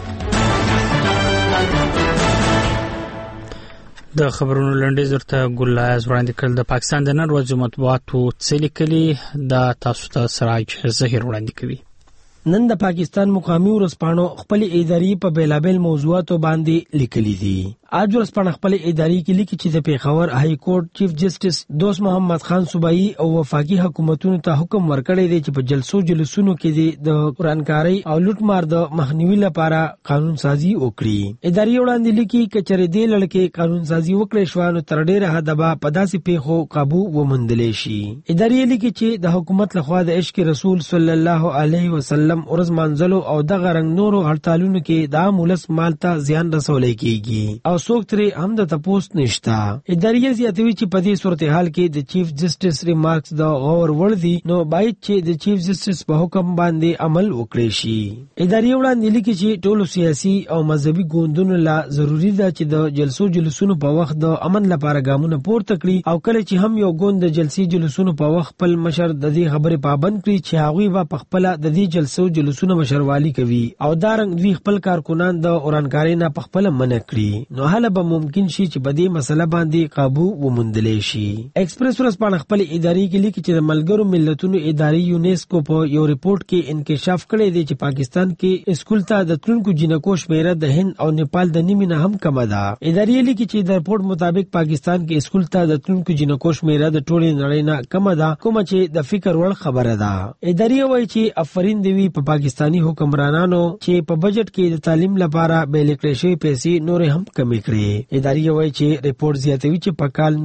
د خبرونو لنډیز درته ګل ایاز وړاندې کړل. د پاکستان د نن ورځې مطبوعاتو څه لیکلي دا تاسو ته سراج ظهیر وړاندې کوي. نن د پاکستان مقامي ورځپاڼو خپل اداري په بیلابل موضوعاتو باندې لیکلي دي. آج ورځپاڼه خپل اداري کې لیکي چې د پیښور های کورټ چیف جسټس دوست محمد خان صوبایي او وفاقي حکومتونو ته حکم ورکړی دی چې په جلسونو کې د قرانکاري او لوټمار د مخنیوي لپاره قانون سازي وکړي. اداري وړاندې لیکي کچره دې لړکې قانون سازي وکړي شوانو تر ډیره حد به په داسې پیښو قابو ومندلې شي. اداري لیکي چې د حکومت لخوا د عشق رسول صلی الله علیه وسلم ورځ مانځلو او دغه رنګ نورو هړتالونو کې د عام ولس مال ته زیان رسولای کیږي او څوک ترې هم د تپوس نشتا. اداري زیاتوي چې په دې صورتحال کې د چیف جسټس ریمارکس د غور وړ دي نو باید چې د چیف جسټس په حکم باندې عمل وکړي شي. اداري وړاندې لیکي چې ټولو سیاسي او مذهبي ګوندونو لا ضروری ده چې د جلسونو په وخت د امن لپاره ګامونه پورته کړي او کله چې هم یو ګوند د جلسونو په وخت خپل مشر د دې خبرې پابند کړي چې هغوی به په خپل د دې جلسونو مشروالي کوي او دا رنګ دوی خپل کارکونان د اورانکاري نه په خپل منع کړي نو هله به ممکن شي چې په دې مسله باندې قابو وموندلی شي. ایکسپریس ورځپاڼه خپل اداري کې لیکي چې د ملګرو ملتونو اداري یونیسکو په یو ریپورت کې انکشاف کړی دی چې پاکستان کې اسکول ته د تلونکو جنکو شمیره د هند او نیپال د نیمې نه هم کمه ده. اداري لیکي چې د ریپورت مطابق پاکستان کې اسکول ته د تلونکو جنکو شمیره د ټولې نړۍ نه کمه ده کومه چې د فکر وړ خبره ده. اداري وایي چې افرین دی په پاکستانی حکمرانانو چې په بجټ کې د تعلیم لپاره بیل کړې شوی پیسې نور هم کمې کړې. اداري وایي چې ریپورت زیاتوي چې په کال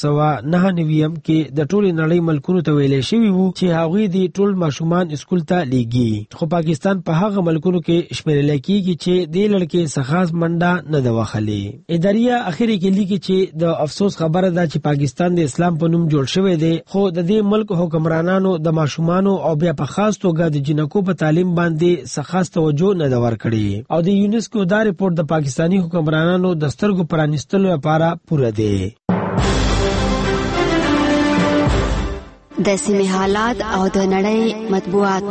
1999 کې د ټولې نړۍ ملکونو ته ویلې شوی وو چې هغوی د ټول ماشومان اسکول ته لیږي خو پاکستان په هغه ملکونو کې شمیرل کېږي چې د لړکې څخه منډه نه ده وهلې. اداري اخر کې لیکي چې د افسوس خبره ده چې پاکستان د اسلام په نوم جوړ شوی دی خو د دې ملک حکمرانانو د ماشومانو او بیا په خاص توګه د جنکو په تعلیم باندې خاص توجه نه ورکړي او د یونیسکو دا ریپورت د پاکستانی حکمرانانو د سترګو پرانیستلو لپاره پوره دی. د سیمې حالات او د نړۍ مطبوعات.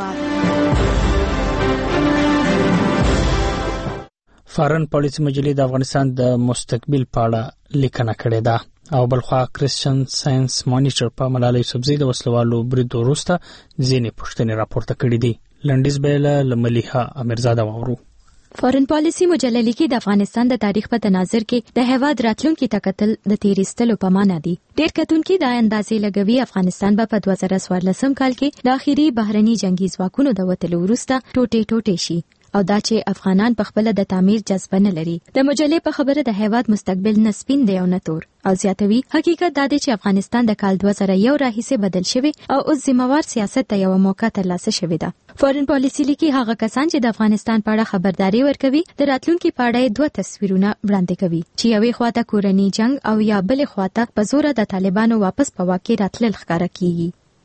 فارن پالیسي مجلې د افغانستان د مستقبل په اړه لیکنه کړې ده او بلخوا کرسچن ساينس مانیټر په ملالۍ یوسفزۍ د وسلوالو برید وروسته ځینې پوښتنې راپورته کړې دي. لنډیز بیله لملیحه امیرزاده واورو. فارن پالیسي مجله لیکي د افغانستان د تاریخ په تناظر کې د هیواد راتلونکي تکتل د تیریستلو په معنا دي. ډېر کتونکي دا اندازې لګوي افغانستان په 2014 کال کې د اخیری بهرني جنگي ځواکونو د وتلو وروسته ټوټه شي او دا چې افغانان په خپل د تعمیر جذبه نه لري. د مجلې په خبره د هیواد مستقبل نه سپین دی او نه تور او زیاتوي حقیقت دا دی چې افغانستان د کال 2001 راهیسې بدل شوی او اوس ذمہوار سیاست ته یو موقع ترلاسه شوې ده. فارن پالیسي لیکي هغه کسان چې د افغانستان په اړه خبرداري ورکوي د راتلونکي په اړه دوه تصویرونه وړاندې کوي چې یوې خواته کورنی جنگ او یا بلې خواته په زور د طالبانو واپس په واکه راتلل ښکارا کیږي.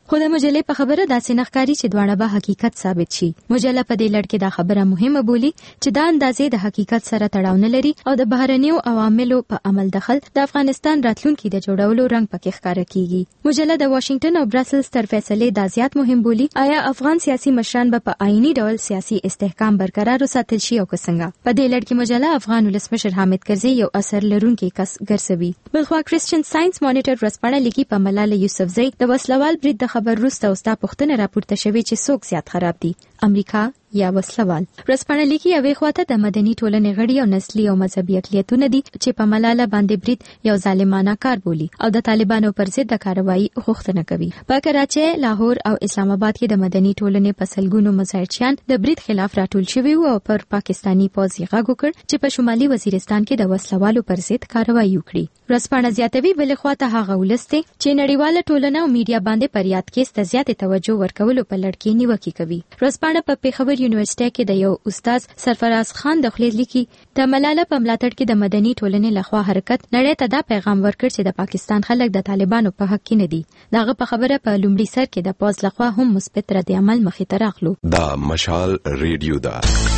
خو د مجلې په خبره داسې نخکاری چې دواړه به حقیقت ثابت شي. مجله په دې لړ کې دا خبره مهمه بولي چې دا اندازې د حقیقت سره تړاو نه لري او د بهرنیو عواملو په عمل دخل د افغانستان راتلونکي د جوړولو رنګ پکې ښکاره کیږي. مجله د واشنگټن او براسلز تر فیصلې دا زیات مهم بولي آیا افغان سیاسي مشران به په آئینی ډول سیاسي استحکام برقرار وساتل شي او څنګه. په دې لړ کې مجله افغان ولسمشر حامد کرزي یو اثر لرونکي کس ګرځوي. بلخوا کرسچن ساينس مانیټر ورځپاڼه لیکي په ملاله یوسفزۍ د وسلوال برید د خبر وروسته اوستا پوښتنه راپورته شوې چې څوک زیات خراب دي، امریکا یا وسلوال. ورځپاڼه لیکي یوې خواته د مدني ټولنې غړي او نسلي او مذهبي اقلیتونه دي چې په ملاله باندې برید یو ظالمانه کار بولي او د طالبانو پر ضد د کاروایی غوښتنه کوي. په کراچۍ، لاهور او اسلام آباد کې د مدني ټولنې په سلګونو مظاهرچیان د برید خلاف راټول شوي او پر پاکستانی پوځ یې غږ وکړ چې په شمالي وزیرستان کې د وسلوالو پر ضد کاروایی وکړي. ورځپاڼه زیاتوي بل خواته هغه ولسته چې نړیواله ټولنه او میډیا باندې پر یاد کیس ته زیاتې توجه ورکولو په لړ کې نیوکه کوي. ورځپاڼه په پیښور یونیورسيټي کې د یو استاد سرفراز خان د خلیل لیکي د ملاله په ملاتړ کې د مدني ټولنې لخوا حرکت نړۍ ته دا پیغام ورکړ چې د پاکستان خلک د طالبانو په حق کې نه دي. دغه په خبره په لومړي سر کې د پوز لخوا هم مثبت رد عمل مخې ته راغلو. دا مشال ریډیو دا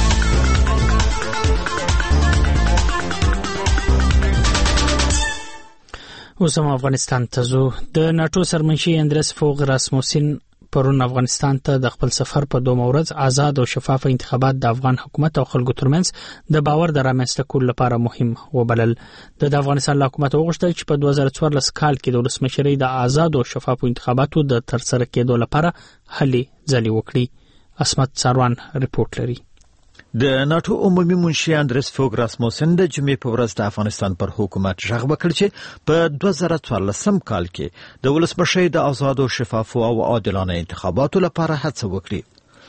اوس هم افغانستان ته ځو. د ناتو سرمنشي اندرس فوغ راسموسین پرون افغانستان ته د خپل سفر په دوه ورځ آزاد او شفاف انتخابات د افغان حکومت او خلکو ترمنځ د باور د رامنځته کولو لپاره مهم وبلل. د افغانستان حکومت وغوښتل چې په 2014 کال کې د ولسمشرۍ د آزاد او شفاف انتخاباتو د ترسره کېدو لپاره هلې ځلې وکړي. اسمت ساروان رپورټ لري. د ناتو عمومي منشي اندرس فوګ راسموسن د جمعې په ورځ د افغانستان پر حکومت ژغ وکړ چې په 2014 کال کې د ولسمشرۍ د آزاد او شفاف او عادلانه انتخاباتو لپاره هڅه وکړي.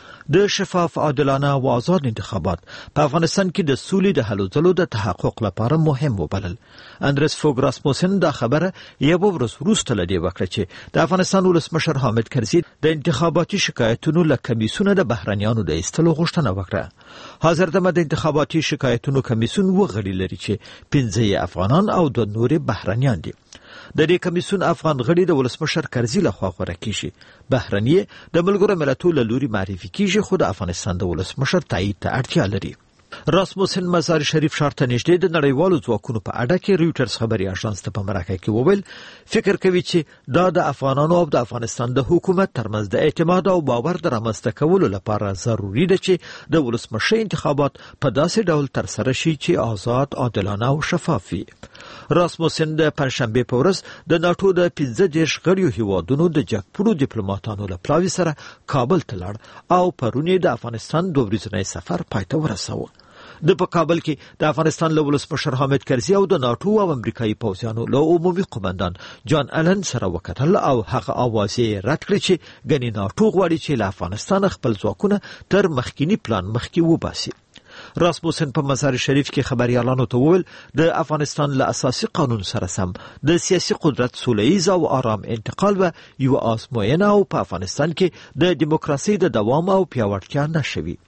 د شفاف، عادلانه او آزاد انتخابات په افغانستان کې د سولې د هلو ځلو د تحقق لپاره مهم وبلل. اندرس فوګ راسموسن دا خبره یو ورځ وروسته لدی وکړه چې د افغانستان ولسمشر حامد کرزي د انتخاباتي شکایتونو له کمیسیون د بهرنیانو د ایستلو غوښتنه وکړه. حاضر دمه د انتخاباتي شکایتونو کمیسیون وغړي لري چې 15 افغانان او 2 نور بهرنیان دي. د دې کمیسیون افغان غړي د ولسمشر کرزي لخوا غوړه کیږي. بهرنی د ملګرو ملتونو لوري معرفي کیږي خو د افغانستان د ولسمشر تایید ته اړتیا لري. راسموسن مزار شریف ښار ته نږدې د نړیوالو ځواکونو په اړه کې رويټرز خبري اژانس ته په مرکه کې وویل فکر کوي چې دا د افغانانو او د افغانستان د حکومت ترمنځ د اعتماد او باور د رامنځته کولو لپاره ضروری ده چې د ولسمشر انتخابات په داسې ډول ترسره شي چې آزاد، عادلانه او شفاف وي. راسموسن د پنځشنبه په ورځ د ناتو د 15 غړیو هیوادونو د جګپوړو ډیپلوماټانو له پلاوي سره کابل ته لاړ او پرونی د افغانستان 2 ورځنی سفر پای ته ورساوه. د په کابل کې د افغانستان له ولسمشر حامد کرزي او د ناتو او امریکایي پوځیانو له عمومي قومندان جان الن سره وکتل او هغه اوازې رد کړې چې ګنې ناتو غواړي چې له افغانستان خپل ځواکونه تر مخکینی پلان مخکې وباسي. راسموسن په مزار شریف کې خبريالانو ته وویل د افغانستان له اساسي قانون سره سم د سیاسي قدرت سوله‌ییز او آرام انتقال و یو آزموینه او په افغانستان کې د دیموکراسي د دوام او پیاوړتیا نشوي.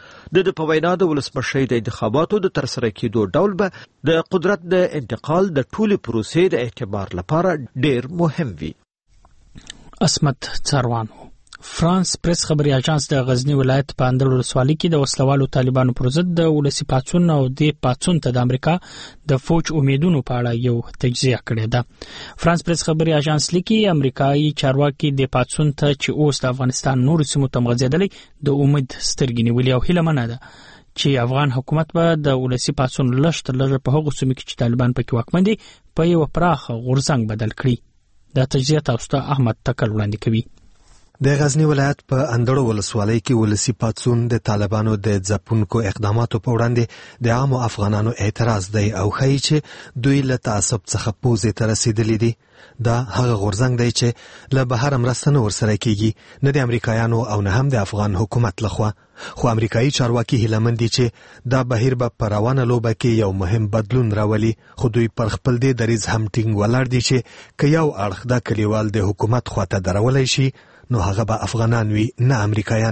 د په وینا د ولسمشرۍ د انتخاباتو د ترسره کېدو ډول به د قدرت د انتقال د ټولي پروسې د اعتبار لپاره ډیر مهم وي. اسمت ساروان. فرانس پریس خبري اژانس د غزنی ولایت په اندړ ولسوالۍ کې د وسلوالو طالبانو پر ضد د ولسی پاتسون او د پاتسون ته د امریکا د فوج امیدونو په اړه یو تجزیه کړې ده. فرانس پریس خبري اژانس لیکي امریکایي چارواکي د پاتسون ته چې اوس د افغانستان نور سیمو ته مغځېدلې د امید سترګې نیولې او هیله منه ده چې افغان حکومت به د ولسی پاتسون لښت لږ په هغه سیمو کې چې طالبان پکې واکمن دي په یو پراخ غورځنګ بدل کړي. دا تجزیه تاسو ته احمد تکل وړاندې کوي. د غزنی ولایت په اندړو ولسوالۍ کې ولسی پاتسون د طالبانو د ځپونکو اقداماتو په وړاندې د عامو افغانانو اعتراض دی او ښایي چې دوی له تعصب څخه پوزې ته رسیدلي دي. دا هغه غورځنګ دی چې له بهر مرسته نه ورسره کیږي، نه د امریکایانو او نه هم د افغان حکومت لخوا. خو امریکایي چارواکي هیلمن دي چې دا بهیر به په روانه لوبه کې یو مهم بدلون راولي، خو دوی پر خپل دې دریځ هم ټینګ ولاړ دي چې که یو اړخ دا کلیوال د حکومت خواته درولای شي نو هغه به افغانان وي نه امریکایان.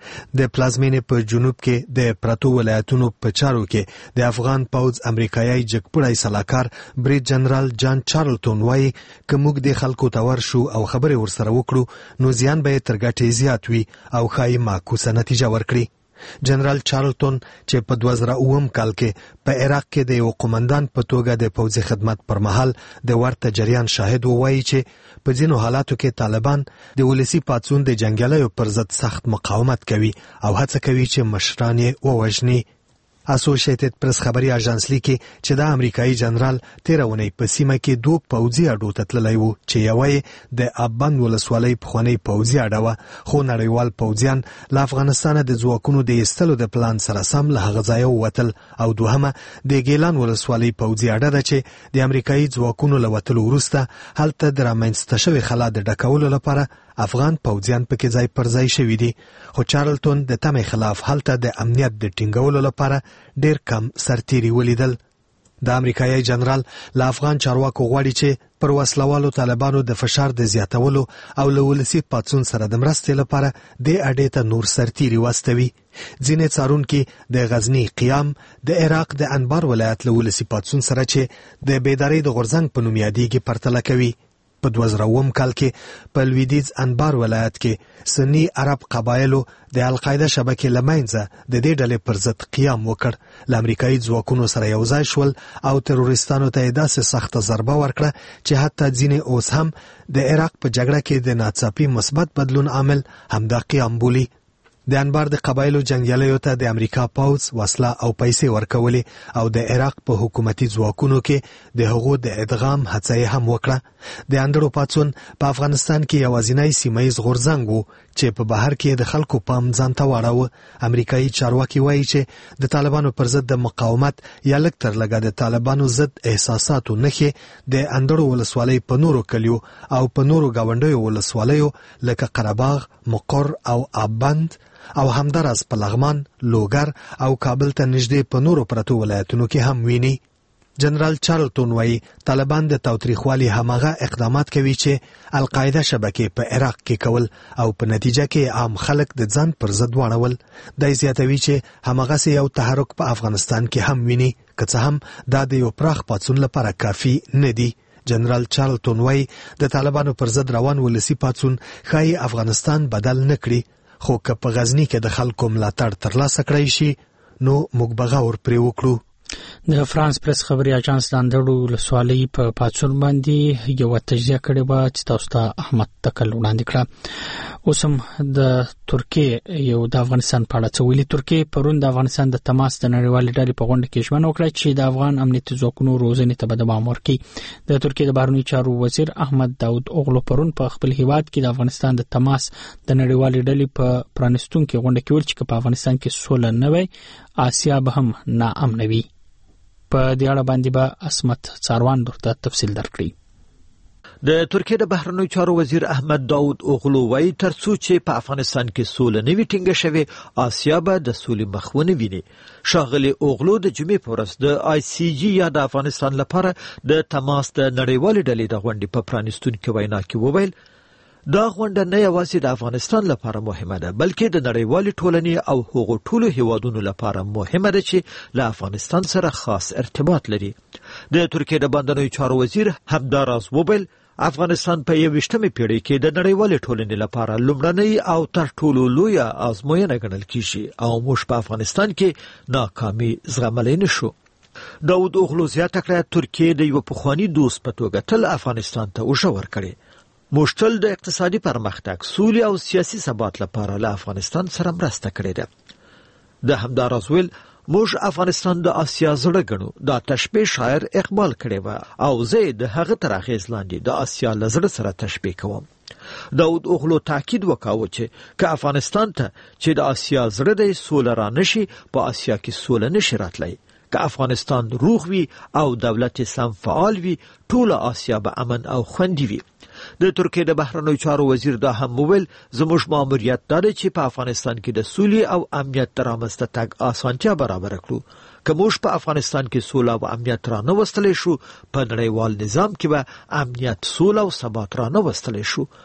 د پلازمینې په جنوب کې د پرتو ولایتونو په چارو کې د افغان پوځ امریکایي جګپړی سلاکار بریډ جنرال جان چارلټون وایي که موږ د خلکو ته ورشو او خبرې ورسره وکړو نو زیان به تر ګټې زیات وي او ښایي معکوسه نتیجه ورکړي. جنرال چارلټون چې په 2009 کال کې په عراق کې د یو قومندان په توګه د پوځي خدمت پر مهال د ورته جریان شاهد وایي چې په ځینو حالاتو کې طالبان د ولسی پاڅون د جنگیالیو پر ضد سخت مقاومت کوي او هڅه کوي چې مشران یې ووژني. اسوسییټډ پریس خبري اژانس لیکي چې د امریکایي جنرال تیرونی په سیمه کې 2 پوځي اډو ته تللی و چې یوه د ابند ولسوالۍ پخوانی پوځي اډه وه خو نړیوال پوځیان له افغانستان د ځواکونو د ایستلو د پلان سره سم له هغه ځایه ووتل او دوهمه د ګیلان ولسوالۍ پوځي اډه ده چې د امریکایي ځواکونو له وتلو وروسته هلته د رامنځته شوې خلا د ډکولو لپاره افغان پوځیان پکې ځای پر ځای شوي دي. خو چارلټون د تمې خلاف هلته د امنیت د ټینګولو لپاره ډیر کم سرتیري ولیدل. د امریکایي جنرال له افغان چارواکو غواړي چې پر وسلوالو طالبانو د فشار د زیاتولو او له ولسي پاڅون سره د مرستې لپاره د اډې ته نور سرتیري واستوي. ځینې څارونکي د غزنی قیام د عراق د انبار ولایت له ولسي پاڅون سره چې د بیداری د غورځنګ په نوم یادېږي پرتله کوي. په 2009 کال کې په لویدیځ انبار ولایت کې سنی عرب قبایلو د القاعده شبکې لمنځه د دې ډلې پر ضد قیام وکړ. له امریکایي ځواکونو سره یو ځای شول او تروریستانو ته داسې سخته ضربه ورکړه چې حتی ځینې اوس هم د عراق په جګړه کې د ناڅاپي مثبت بدلون عامل همدا قیام بولي. د انبار د قبایلو جنگیالیو ته د امریکا پوځ وسله او پیسې ورکولې او د عراق په حکومتي ځواکونو کې د هغو د ادغام هڅه هم وکړه. د اندړو پاڅون په افغانستان کې یوازینی سیمایي غورځنګ و چې په بهر کې د خلکو پام ځان ته واړاوه. امریکایي چارواکي وایي چې د طالبانو پر ضد د مقاومت یا لږ تر لږه د طالبانو ضد احساساتو نښې د اندړو ولسوالۍ په نورو کلیو او په نورو ګاونډیو ولسوالیو لکه قرهباغ، مقر او آبند او همدارس په لغمان، لوګر او کابل ته نږدې په نورو پرتو ولایتونو کې هم ویني. جنرال چارلټون وایي طالبان د تاوتریخوالي هماغه اقدامات کوي چې القاعده شبکې په عراق کې کول او په نتیجه کې عام خلک د ځان پر ضد واړول. دا زیاتوي چې هماغه یو تحرک په افغانستان کې هم ویني که څه هم دا د یو پراخ پاڅون لپاره کافي نه دی. جنرال چارلټون وایي د طالبانو پر ضد روان ولسی پاڅون ښایي افغانستان بدل نه کړي خو که په غزنی کې د خلکو ملاتړ ترلاسه کړی شي نو موږ به غور پرې وکړو. د فرانس پریس خبري اژانس د اندړو ولسوالۍ په پاڅون باندې یو تجزیه کړې و چې تاسو ته احمد تکل وړاندې کړه. اوس هم د ترکیه یو د افغانستان په اړه څه ویلي. ترکیه پرون د افغانستان د تماس د نړیوالې ډلې په غونډه کې ژمنه وکړه چې د افغان امنیتي ځواکونو روزنې ته به دوام ورکړي. د ترکیه د بهرنیو چارو وزیر احمد داود اوغلو پرون په خپل هیواد کې د افغانستان د تماس د نړیوالې ډلې په پرانستونکو غونډه کې ویل چې په افغانستان کې سوله نه وي آسیا به هم ناامن وي. په دې اړه باندې به اسمت څاروان درته تفصیل درکړي. د ترکیه د بهرنیو چارو وزیر احمد داود اوغلو وایي ترڅو چې په افغانستان کې سوله نه وي ټینګه شوې آسیا به د سولې مخ ونه ویني. ښاغلي اوغلو د جمعې په ورځ د آی سی جی یا د افغانستان لپاره د تماس د نړیوالې ډلې د غونډې په پرانستونکو وینا کې وویل دا غونډه نه یوازې د افغانستان لپاره مهمه ده بلکې د نړیوالې ټولنې او هغو ټولو هیوادونو لپاره مهمه ده چې له افغانستان سره خاص ارتباط لري. د ترکیه د بهرنیو چارو وزیر همداراز وویل افغانستان په 21مې پیړۍ کې د نړیوالې ټولنې لپاره لومړنۍ او تر ټولو لویه ازموینه ګڼل کیږي او موږ په افغانستان کې ناکامي زغملی نشو. داود اوغلو زیاته کړه ترکیه د یو پخوانی دوست په توګه تل افغانستان ته اوږه ورکړې. موږ تل د اقتصادي پرمختګ، سولې او سیاسي ثبات لپاره له افغانستان سره مرسته کړې ده. د همداراز ویل موږ افغانستان د آسیا زړه ګڼو. دا تشبیه شاعر اقبال کړې و او زه د هغه تر اغېز لاندې د آسیا له زړه سره تشبیه کوم. داود اوغلو تاکید وکاوه چې که افغانستان ته چې د آسیا زړه دی سوله را نشي په آسیا کې سوله نشي راتلی. که افغانستان روغ وي او دولت اسلام فعال وي ټول آسیا به امن او خوندي وي. د ترکیه د بهرنیو چارو وزیر دا هم وویل زموږ ماموریت دا دی چې په افغانستان کې د سولې او امنیت رامنځته تګ اسانتیا برابر کړو. که موږ په افغانستان کې سوله او امنیت را نه وستلی شو په نړیوال نظام کې به امنیت، سوله او ثبات را نه وستلی شو.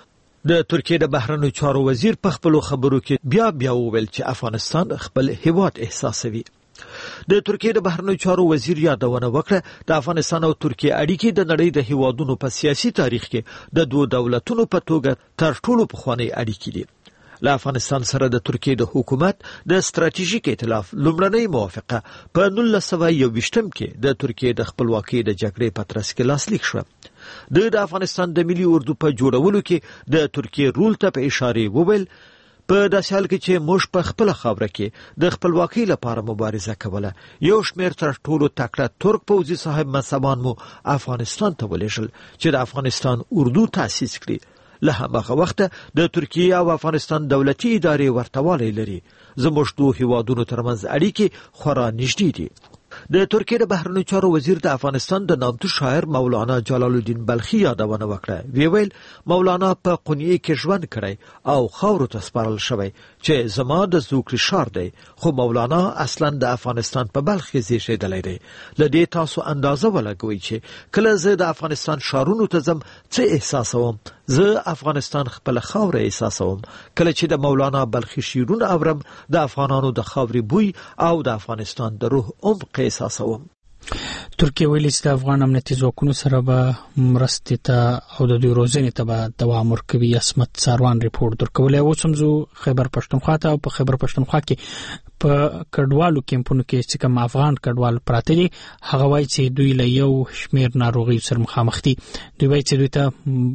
د ترکیه د بهرنیو چارو وزیر په خپل خبرو کې بیا وویل چې افغانستان خپل هیواد احساسوي. د ترکیه د بهرنیو چارو وزیر یادونه وکړه د افغانستان او ترکیه اړیکې د نړۍ د هیوادونو په سیاسي تاریخ کې د دوه دولتونو په توګه تر ټولو پخوانی اړیکې دي. له افغانستان سره د ترکیه د حکومت د ستراتیژیک ائتلاف لومړنۍ موافقه په 1921 کې د ترکیه د خپلواکۍ د جګړې په ترڅ کې لاسلیک شوه. د افغانستان د ملي اردو په جوړولو کې د ترکیه رول ته په اشاره وویل په داسې حال کې چې موږ په خپل خاوره کې د خپلواکۍ لپاره مبارزه کوله. یو شمېر تر ټولو تکړه ترک پوځي صاحب منصبان مو افغانستان ته ولېږل چې د افغانستان اردو تاسیس کړي. له هغه وخته د ترکیه او افغانستان دولتي ادارې ورتوالی لري. زموږ دوه هیوادونو ترمنځ اړیکې خورا نږدې دي. د ترکیه د بهرنیو چارو وزیر د افغانستان د نامتو شاعر مولانا جلال الدین بلخي یادونه وکړه. ویل مولانا په قونیه کې ژوند کړی او خاورو ته سپارل شوی چې زما د زوکړې ښار دی، خو مولانا اصلا د افغانستان په بلخ کې زیږیدلی دی. له دې تاسو اندازه ولګوئ چې کله زه د افغانستان ښارونو ته ځم څه احساسوم. زه افغانستان خپل خاوره احساسوم. کله چې د مولانا بلخي شعرونه اورم د افغانانو د خاورې بوی او د افغانستان د روح عمق احساسوم. ترکیه ویلي چې د افغان امنیتي ځواکونو سره به مرستې ته او د دوی روزنې ته به دوام ورکوي. عصمت ساروان ریپورت درکولی. اوس هم زه خیبر پښتونخوا ته او په خیبر پښتونخوا کې په کډوالو کیمپونو کې چې کوم افغان کډوال پراته دي هغه وایي چې دوی له یو شمېر ناروغیو سره مخامخ دي. دوی وایي چې دوی ته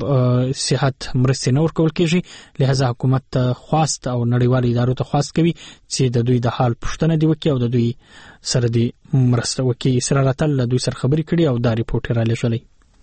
صحت مرستې نه ورکول کېږي، لهذا حکومت ته خواست او نړیوالو ادارو ته خواست کوي چې د دوی د حال پوښتنه دي وکړي او د دوی سره دي مرسته وکړي. اسرار اتل له دوی سره خبرې کړي او دا ریپورت را لېږلی.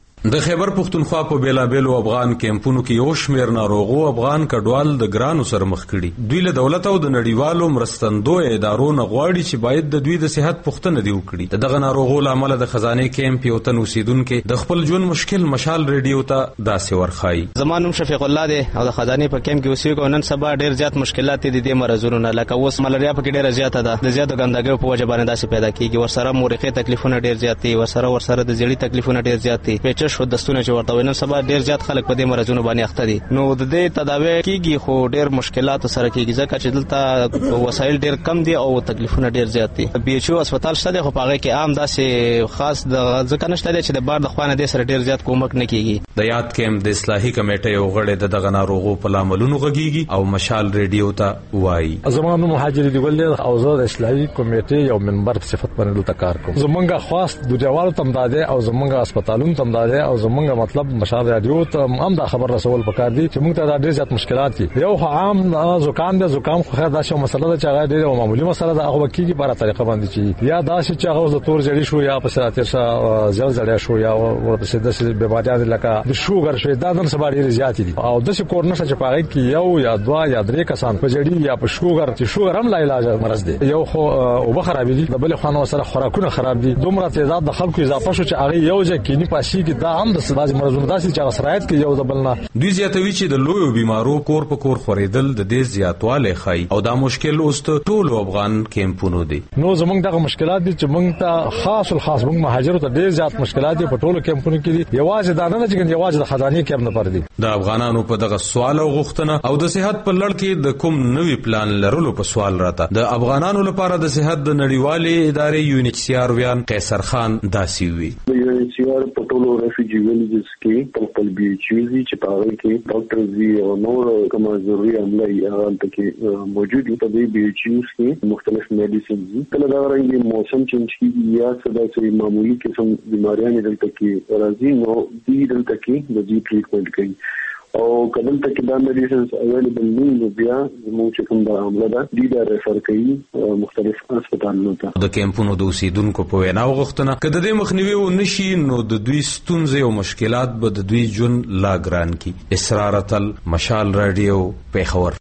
د خیبر پښتونخوا په بیلابیلو افغان کیمپونو کې یو شمېر ناروغو افغان کډوال د ګرانو سره مخ کړي. دوی له دولت او د نړیوالو مرستندوی ادارو نه غواړي چې باید د دوی د صحت پوښتنه دي وکړي. دغه ناروغو له امله د خزانه کیمپ یو تن اوسیدونکو د خپل ژوند مشکل مشال ریډیو ته داسې ورخایي. زما نوم شفیق الله دی او د خزانه په کیمپ کې اوسېږم. نن سبا ډېر زیات مشکلات دي د مرزونو نه، لکه اوس ملاریا په کې ډېره زیاته ده. د زیاتو ګندګیو په وجه باندې داسې پیدا کیږي. ورسره مورخي تکلیفونه ډېر زیات دي، ورسره د زیړی تکلیفونه ډېر زیات دي. پیچش او دستونه چې نن سبا ډیر زیات خلک په دې مرزونو باندې اخته دي. نو د دې تداوی کیږي خو ډیر مشکلات سره کیږي ځکه چې دلته وسایل ډیر کم دي او تکلیفونه ډیر زیات دي. بي ایچ او هسپتال شته خو پاغه کې عام داسې خاص د ځکه نشته چې د بار د خوانه د سره ډیر زیات کومک نه کیږي. د یاد کیمپ د اصلاحي کمیټې یو غړی دغه ناروغو په لاملونو غږیږي او مشال ریډیو ته وایي. زمونږ مهاجر دی ول او زه د اصلاحي کمیټې یو منبر په صفت باندې دلته کار کوم. زمونږه خاص د جوالو تم داده او زمونږه هسپتالونو تم داده او زمونږه مطلب مشال رادیو ته هم دا خبر رسول پکار دي چې موږ ته ډېر زیات مشکلات دي. یو عام زکام خو خیر دا شی مسله ده چې هغه ډېر معمولی مسله ده. هغه کیږي په طریقه باندې چې یا دا شی چې هغه د تور جړی شو یا په سراتر سره زلزلې شو یا ورپسې د بیماریانو لکه د شوګر شو دا نن سبا ډېر زیات دي او د کورنر چې پاغې کې یو یا دوا یا درې کسان په جړی یا په شوګر چې شوګر هم لا علاج مرز دي. یو خو او خراب دي د بل خانو سره خوراکونه خراب دي. دومره تعداد د خلکو اضافه شو چې هغه یو ځکه کې نه پاسي کې دا هم د سبازي مرزونه داسې چې سرایت کې یو د بلنا. دوی زیاتوي چې د لویو بیمارو کور په کور خورېدل د دې زیاتواله خای او دا مشکل اوس ټول افغان کیمپونو دي. نو زمونږ دغه مشکلات دي چې موږ ته خاص موږ مهاجرو ته ډېر زیات مشکلات دي په ټولو کیمپونو کې دي. یوازې دا نه چې یوازې د خزانه کیمپ نه پر دي. د افغانانو په دغه سوال او غوښتنه او د صحت په لړ کې د کوم نوې پلان لرلو په سوال راته د افغانانو لپاره د صحت د نړیوالې ادارې UNHCR ویان قیصر خان داسي وی. UNHCR په ټولو ریفیوجی ویلیجز کې خپل بي ایچ یو چې پاره کې ډاکټر زی او نور کومه ضروري عمله هغه تکي موجود دي. په دې بي ایچ یو کې مختلف میډیسنز کله دا راځي موسم چینج کیږي یا څه داسې معمولی قسم بیماریاں دلته کې راځي نو دې دلته کې د جی ټریټمنټ کوي او کله ته دا میډیسنز اویلیبل نه وي بیا موږ چې کوم دا عمله ده دې دا ریفر کوي مختلف هسپتالونو ته. د کیمپونو د اوسیدونکو په وینا وغوښتنه کله د مخنیوي او نشي نو د دوی ستونزې او مشکلات به د دوی ژوند لا ګران کی. اسرار اتل مشال رادیو پیښور.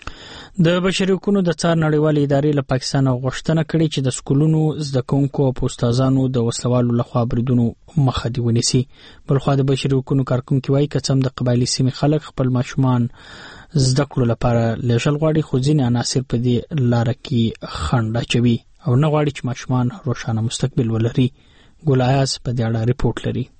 د بشري حقوقو د څار نړیوالې ادارې له پاکستان غوښتنه کړې چې د سکولونو زده کوونکو او استادانو د وسلوالو لخوا بریدونو مخه دی ونیسي. بلخو د بشري حقوقو کارکونکو وايي کڅم د قبایلی سیمې خلک خپل ماشومان زده کړو لپاره لېږل غواړي خو ځینې عناصر په دې لار کې خنډ اچوي او نه غواړي چې ماشومان روښانه مستقبل ولري. ګل ایاز په دې اړه ریپورت لري.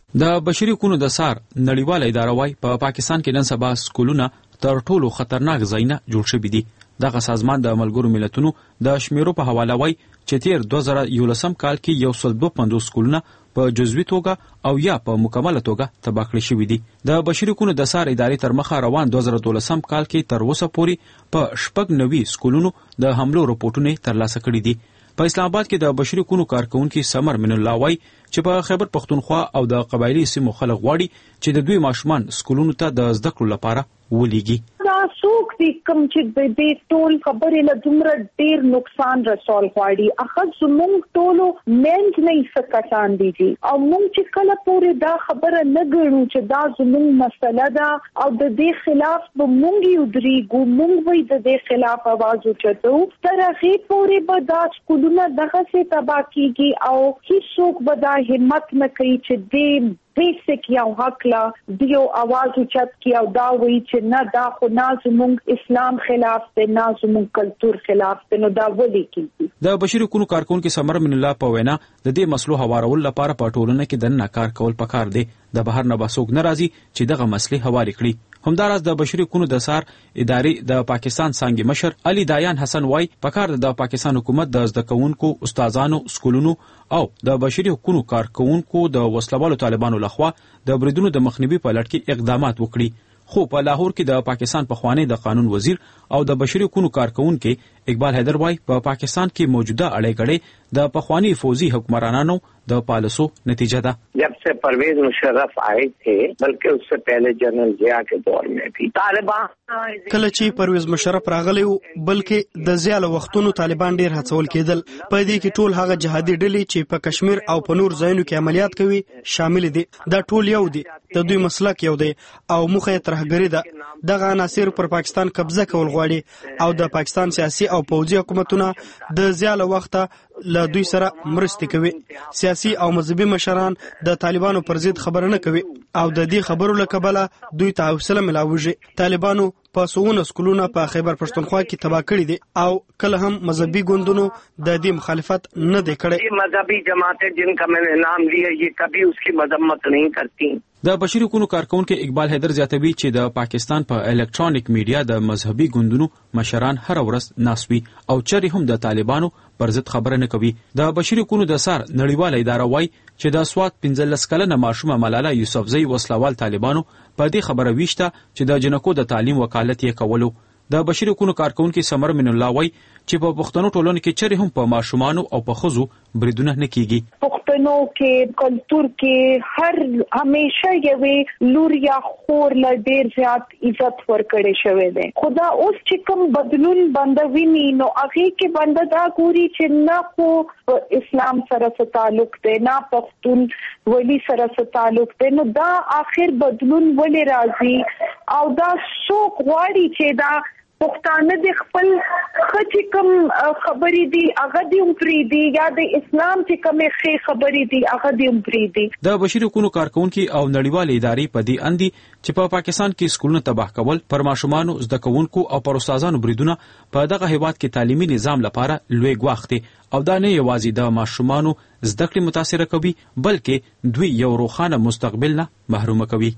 د بشري حقوقو د سار نړیواله اداره وايي په پاکستان کې نن سبا سکولونه تر ټولو خطرناک ځایونه جوړ شوي دي. دغه سازمان د ملګرو ملتونو د شمیرو په حواله وايي چې تیر 2011 کال کې 152 سکولونه په جزوي توګه او یا په مکمله توګه تباه کړل شوي دي. د بشري حقوقو د سار ادارې تر مخه روان 2012 کال کې تر اوسه پورې په 90 سکولونو د حملو رپورټونه ترلاسه کړي دي. په اسلام آباد کې د بشري حقوقو کارکونکو سمر من الله وايي چې په خیبر پختونخوا او د قبایلی سیمو خلک غواړي چې د دوی ماشومان سکولونو ته د زده کړو لپاره ولېږي. دا څوک دي کوم چې د دې ټول خبرې له دومره ډیر نقصان رسول غواړي اخر زموږ ټولو منځ نه سکتان دي او موږ چې کله پورې دا خبره نه ګڼو چې دا زموږ مسله ده او د دې خلاف به موږ یو درېږو موږ وایي د دې خلاف आवाज اوچتو تر هغې پورې به دا سکولونه دغسې تباه کېږي او هیڅوک به دا همت نه کوي چې دې بیسیک یو حق لا دیو आवाज اوچت کی او دا وی چې نه دا خو نه زموږ اسلام خلاف دی نه زموږ کلچر خلاف دی نو دا ولي کیږي. د بشري حقوقو کارکونکو سمر من الله په وینا د دې مسلو هوارول لپاره په ټولنه کې د ناکار کول پکار دی. د بهر نه بسوګ ناراضي چې دغه مسلې هواري کړي. همداراز د بشري حقوقو د سار ادارې د پاکستان څنګه مشر علي دایان حسن وای پکار د پاکستان حکومت د زده کوونکو استادانو سکولونو او د بشري حقوقو کارکونکو د وسلوالو طالبانو لخوا د بریدونو د مخنیوي په لړ کې اقدامات وکړي. خو په لاهور کې د پاکستان پخوانی د قانون وزیر او د بشري حقوقو کارکونکو اقبال حیدر وای په پاکستان کې موجوده اړیکړې د پخوانی فوجي حکمرانانو د پالیسو نتیجه ده. जब से परवेज मुशर्रफ आए थे बल्कि उससे पहले जनरल जिया के दौर में भी तालिबान کله چې پرویز مشرف راغلی بلکې د زیاله وختونو طالبان ډیر هڅول کېدل په دې کې ټول هغه جهادي ډلې چې په کشمیر او په نور ځایونو کې عملیات کوي شامل دي. دا ټول یو دي د دوی مسلک یو دی او موخه یې ترهګري ده. دغه عناصر پر پاکستان قبضه کول غواړي او د پاکستان سیاسي او پوځي حکومتونه د زیاله وخته له دوی سره مرستې کوي. سیاسي او مذهبي مشران د طالبانو پر ضد خبره نه کوي او د دې خبرو له کبله دوی ته حوصله ملاويږي. طالبانو په سوونه سکولونه په خیبر پښتونخوا کې تباه کړي دي او کله هم مذهبي ګوندونو د دې مخالفت نه دی کړی. مذهبي جماعتیں جن کا میں نے نام لیا یہ کبھی اس کی مذمت نہیں کرتی. د بشري حقوقو کارکونکو اقبال حیدر زیاتوي چې د پاکستان په الکترونیک میډیا د مذهبي ګوندونو مشران هر ورځ ناسوي او چری هم د طالبانو پر ضد خبره نه کوي. د بشري حقوقو د سار نړیواله اداره وای چې د سواد 15 کلنه ماشومه ملاله یوسفزئی وسلوال طالبانو په دې خبره ویشته چې د جنکو د تعلیم وکالت یې کولو. د بشري حقوقو کارکونکو سمر من الله وای چې په پښتنو ټولنه کې چری هم په ماشومانو او په خزو بریدونه نه کیږي. پښتنو کې کلچر کې هر همیشه یوې لور یا خور له ډیر زیات عزت ورکړې شوی دی. خدا اوس چې کوم بدلون بندوي نو هغه کې بنده دا ګوري چې نه خو اسلام سره څه تعلق دی نه پښتون ولی سره څه تعلق دی نو دا اخر بدلون ولې راځي او دا څوک غواړي چې دا پښتانه د خپل خچ کم خبرې دي هغه دې امپری دي یا د اسلام چې کومه ښه خبرې دي هغه دې امپری دي. د بشري حقوقو کارکونکو او نړیوالې ادارې په دې اندي چې په پاکستان کې سکولونه تباه کول پر ماشومانو زده کوونکو او پر استادانو بریدونه په دغه هیواد کې تعلیمي نظام لپاره لوی ګواښ دی او دا نه یوازې د ماشومانو زده کړې متاثر کوي بلکې دوی یو روښانه مستقبل نه محروم کوي.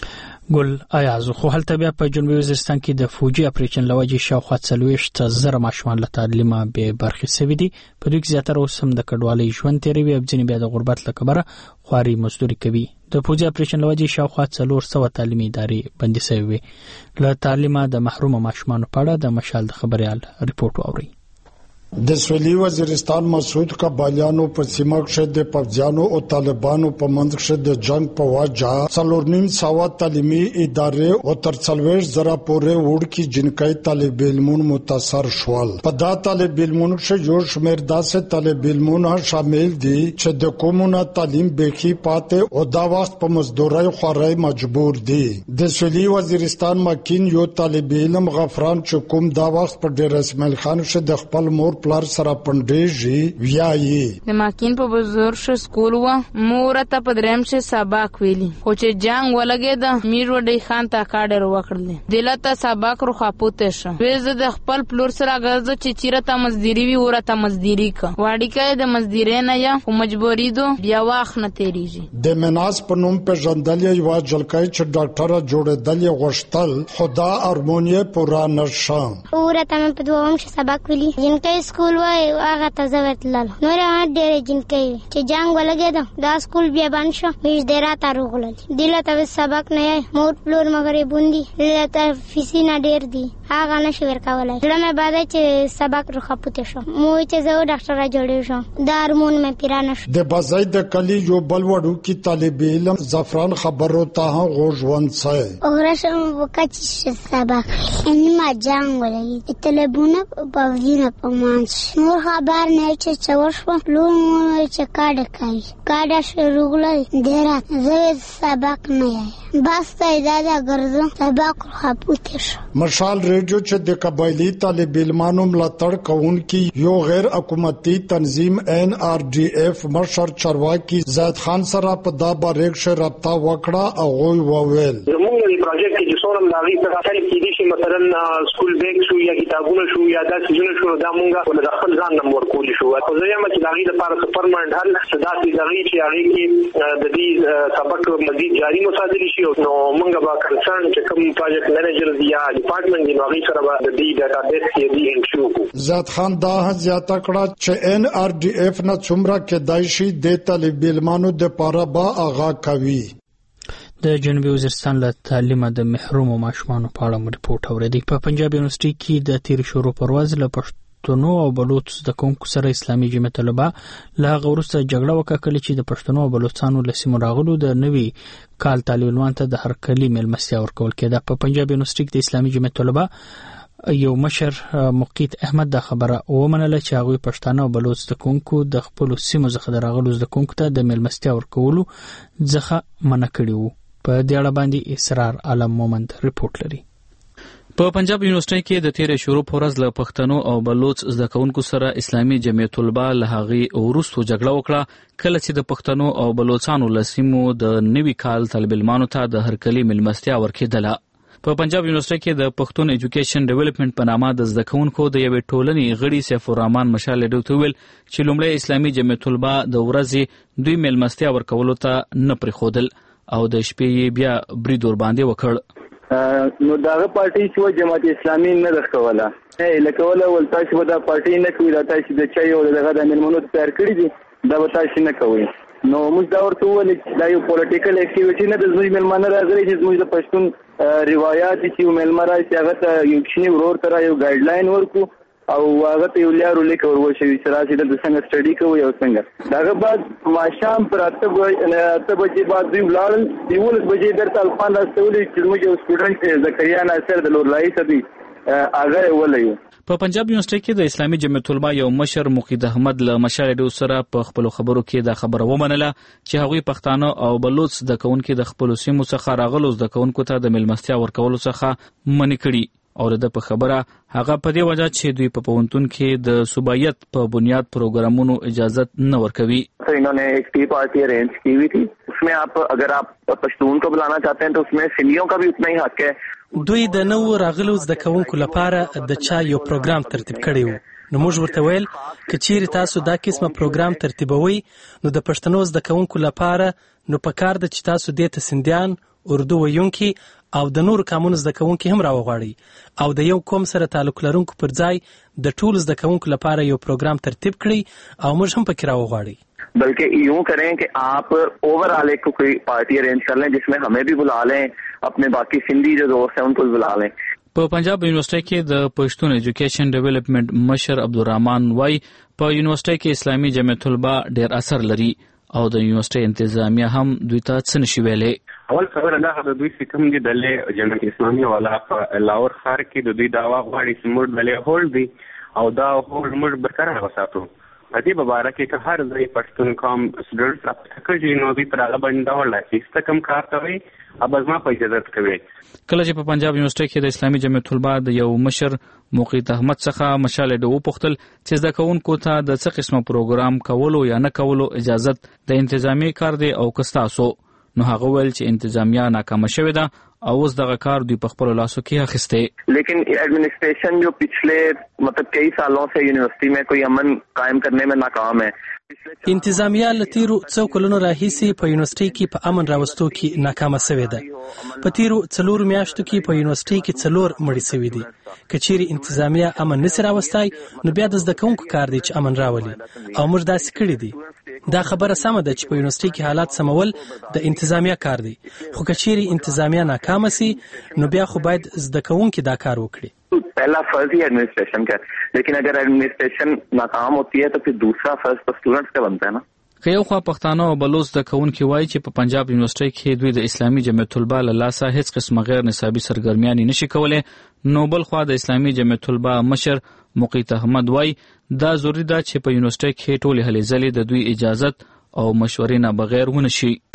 ګل ایازو خو هلته بیا په جنوبي وزیرستان کې د فوجي اپریشن لوجې شاوخوا 40,000 ماشومان له تعلیمه به برخې سوي دي. په دوی کې زیاتره اوس هم د کډوالۍ ژوند تیروي او ځینې بیا د غربت له کبله خواري مزدوري کوي. د فوجي اپریشن لوجې شاوخوا 400 تعلیمي ادارې بندي سوي وي. له تعلیمه د محروم ماشومانو په اړه د مشال د خبريال ریپورت واوري. د سویلي وزیرستان مسعود قبالیانو په سیمه کې د پفځانو او طالبانو په منځ کې د جنگ په وجه 4.5 تعلیمي ادارې او تر 40,000 پورې وړکي جنکۍ طالب علمون متاثر شول. په دا طالب علمون کې یو شمېر داسې طالب علمون شامل دي چې د کومونه تعلیم بېخي پاتې او دا وخت په مزدورۍ خورای مجبور دي. د سویلي وزیرستان مکین یو طالب علم غفران چې کوم دا وخت په ډیر اسماعیل خان کې د خپل مور پلار سره پندېږي ویایي د ماکین په بزرګ ش سکول و مور ته په دریم ش سبق ویلی خو چې جنگ ولګید میر وډی خان ته کاډر وکړل دلته سبق رو خاپوته شه وې د خپل پلور سره غرض چې چیرته مزدوري وی ورته مزدوري کا واړی کای د مزدوري نه یا مجبوری دو بیا واخ نه تیریږي د مناس په نوم په ژوندلې یو جلکای چې ډاکټر جوړېدل غوښتل خدا ارمونیه پورا نشه ورته په دوام ش سبق ویلی جنکای سکول وای هغه ته زوتل نور ډېر جنکای چې جنگ ولګید دا سکول بیا باندې شو هیڅ ډیر تا روغل دلته سبق نه مور پلور مګرې بوندي دلته فیسینا ډیر دی هغه نشي ورکولای لمه بعد چې سبق رو خپوته شو مو چې زه ډاکټر جوړې شم د هارمون مې پیرانه شو د بازای د کلی یو بل وړو کی طالب علم زعفران خبرو ته غوژوند سای اورشم وکړي سبق ان ما جنگ ولګي طالبونه په وینه پمانس نور خبر نه چې څور لو چې کاډه شروع ډیر زه سبق نه بس ته دا ګرځم سبق خپوته شو مشال ریډیو چې د قبایلی طالب علمانو ملاتړ کوونکی یو غیر حکومتي تنظیم NRDF مشر چارواکي زید خان سره په دا باریک ش رابطه وکړه او غوي وویل زموږ د پروژیکټ کې څورم لاغي څخه خلک کې دي چې مثلا سکول بیگ شو یا کتابونه شو یا د سيزونه شو دا مونږه د خپل ځان نمبر کولی شو خو زه یم چې لاغي د لپاره پرمنټ حل صدا سي لاغي چې هغه کې د دې سبق مزید جاری مساعده شي نو مونږه با کنسرن چې کوم پروجیکټ مینیجر یا ډپارټمنټ دی هغه سره به د دې ډاټابیس کې دی انشو زید خان دا زیاته کړه چې NRDF نه څومره کېدای شي د طالب علمانو د لپاره با آغا کوي د جنوبي وزیرستان له تعلیمه د محروم ماشومانو په اړه ریپورت اوریدي په پنجاب یونیورسيټي کې د تیر شروع پرواز له پښتنو او بلوچ د کومکو سره اسلامي جمعیت طلبه له غورسته جګړه وکړه چې د پښتنو او بلوچستانو له سیمو راغلو د نوي کال طالبان ته د هر کلی ملمستیا ورکول کېده په پنجاب یونیورسيټي کې د اسلامي جمعیت طلبه یو مشر مقید احمد دا خبره ومنله چې هغه پښتانه او بلوچ د کومکو د خپل سیمو څخه راغلو د کومکو ته د ملمستیا ورکولو ځخه منع کړی وو په دې اړه باندې اسرار عالم مومند ریپورت لري په پنجاب یونیورسيټي کې د تیر شروع پورز له پښتنو او بلوچ زده کوونکو سره اسلامي جمعیت طلبه له هغه ورستو جګړه وکړه کله چې د پښتنو او بلوچستانو لسیمو د نوي کال طالب علمانو ته د هرکلی ملمستیا ورکېدله په پنجاب یونیورسيټي کې د پښتون ایجوکیشن ډیولپمنٹ په نامه د زده کوونکو د یوې ټولنې غړي سیف الرحمن مشال ډیوټ ویل چې لومړی اسلامي جمعیت طلبه د ورځې دوی ملمستیا ورکولو ته نه پریښودل او د شپې بیا بریدور باندې وکړ نو داغه پارټي چې جماعت اسلامي نه رخوله لکه ولا ولتا چې دا پارټي نه کوي دا چې د چا یو دغه د ملمنو تیار کړی دي دا وتا چې نه کوي نو موږ دا ورته ولې دا یو پولیټیکل اکټیویټي نه د زموږ ملمنه راغلي چې زموږ د پښتون روایت چې ملمنه چې هغه ته یو کښنی ورور تر یو ګایډلاین ورکو او هغه ته یو لارو لیکور وشي چې راځي د څنګه سټډي کوي او څنګه داغه بعد ماشام پر اته بجې بعد دوی ولاړل 11 بجې درته الفان راستولې چې موږ یو سټوډنټ زکریا ناصر د لورلای ته دی هغه ولایو په پنجاب یونیورسيټي کې د اسلامي جمعیت طلبه یو مشر مقید احمد له مشال ډیو سره په خپل خبرو کې دا خبره ومنله چې هغوی پښتانه او بلوچ د کوونکو د خپل سیمو څخه راغلو د کوونکو ته د ملمستیا ورکولو څخه منع کړي اور د په خبره هغه په دې وجه چې دوی په پونتون کې د صوبایت په بنیاد پروګرامونو اجازت نه ورکوي इन्होंने एक टी पार्टी अरेंज की हुई थी उसमें आप अगर आप पश्तून को बुलाना चाहते हैं तो उसमें सिंधियों का भी उतना ही हक है دوی د نو راغلو زده کوونکو لپاره د چا یو پروګرام ترتیب کړی وو نو موږ ورته ویل چې چیرې تاسو دا قسمه پروګرام ترتیبوي نو د پښتنو زده کوونکو لپاره نو پکار د چې تاسو د سندیان اردو ویونکي او د نور قانون زده کوونکي هم راوغواړي او د یو قوم سره تعلق لرونکو پر ځای د ټول زده کوونکو لپاره یو پروګرام ترتیب کړي او موږ هم پکې راوغواړي बल्कि यूं करें कि आप ओवरऑल एक कोई पार्टी अरेंज कर लें जिसमें हमें भी बुला लें अपने बाकी सिंधी जो दोस्त हैं उनको बुला लें په پنجاب یونیورسيټي کې د پښتون ایجوکیشن ډیولپمنٹ مشر عبدالرحمن وای په یونیورسيټي کې اسلامي جمعیت طلبه ډېر اثر لري او د یونیورسيټي انتظامیه هم دوی ته څه نشي ویلې اول خبره دا د دوی کوم دي د جمعیت اسلامي والا په لاهور ښار کې د دوی داوا غواړي چې موږ بلې هول دي او دا هول موږ برقرار وساتو دې مبارک کې هر ځای پښتون قوم سټوډنټس راپټکړي نو دوی پر هغه باندې دا وړل چې کم کار کوي ابزما په اجازه کوي. کله چې په پنجاب یونیورسيټي کې د اسلامي جمعیت العلماء د یو مشر موقیت احمد څخه مشاله د وپختل چې زده کوونکو ته د څه قسمه پروګرام کولو یا نه کولو اجازه د انتظامی کار دی او کستاسو، نو هغه ویل چې انتظامیه ناکامه شوې ده او اوس دغه کار دوی په خپل لاسو کې اخیسته. لیکن ایڈمنسٹریشن جو پچھلے کئی سالوں سے یونیورسٹی میں کوئی امن قائم کرنے میں ناکام ہے. انتظامیه لتیرو څو کلونو راهیسي په یونیورسيټي کې په امن راوستو کې ناکامه شوې ده. په تیرو 4 میاشتو کې په یونیورسيټي کې 4 مړي شوي دي. کچېری انتظامیه امن نشي راوستای نو بیا د زده کوونکو کار دی چې امن راولي او موږ داسې کړی دي. دا خبره سمه ده چې په یونیورسيټي کې حالات سمول د انتظامیه کار دی، خو کچېری انتظامیه ناکامه سي نو بیا خو باید زده کوونکو دا کار وکړي. پہلا فرض ہی ایڈمنسٹریشن کا، لیکن اگر ایڈمنسٹریشن ناکام ہوتی ہے تو پھر دوسرا فرض تو اسٹوڈنٹس کا بنتا ہے نا. که یو خوا پښتانه او بلوچ د کوونکو وایي چې په پنجاب یونیورسيټي کې دوی د اسلامي جمعیت العلماء له لاسه هیڅ قسمه غیر نصابي سرګرمیان نشي کولای، نو بل خوا د اسلامي جمعیت العلماء مشر موقیت احمد وایي دا ضروری ده چې په یونیورسيټي کې ټول هلې ځلې د دوی اجازه او مشورې نه بغیر ونشي.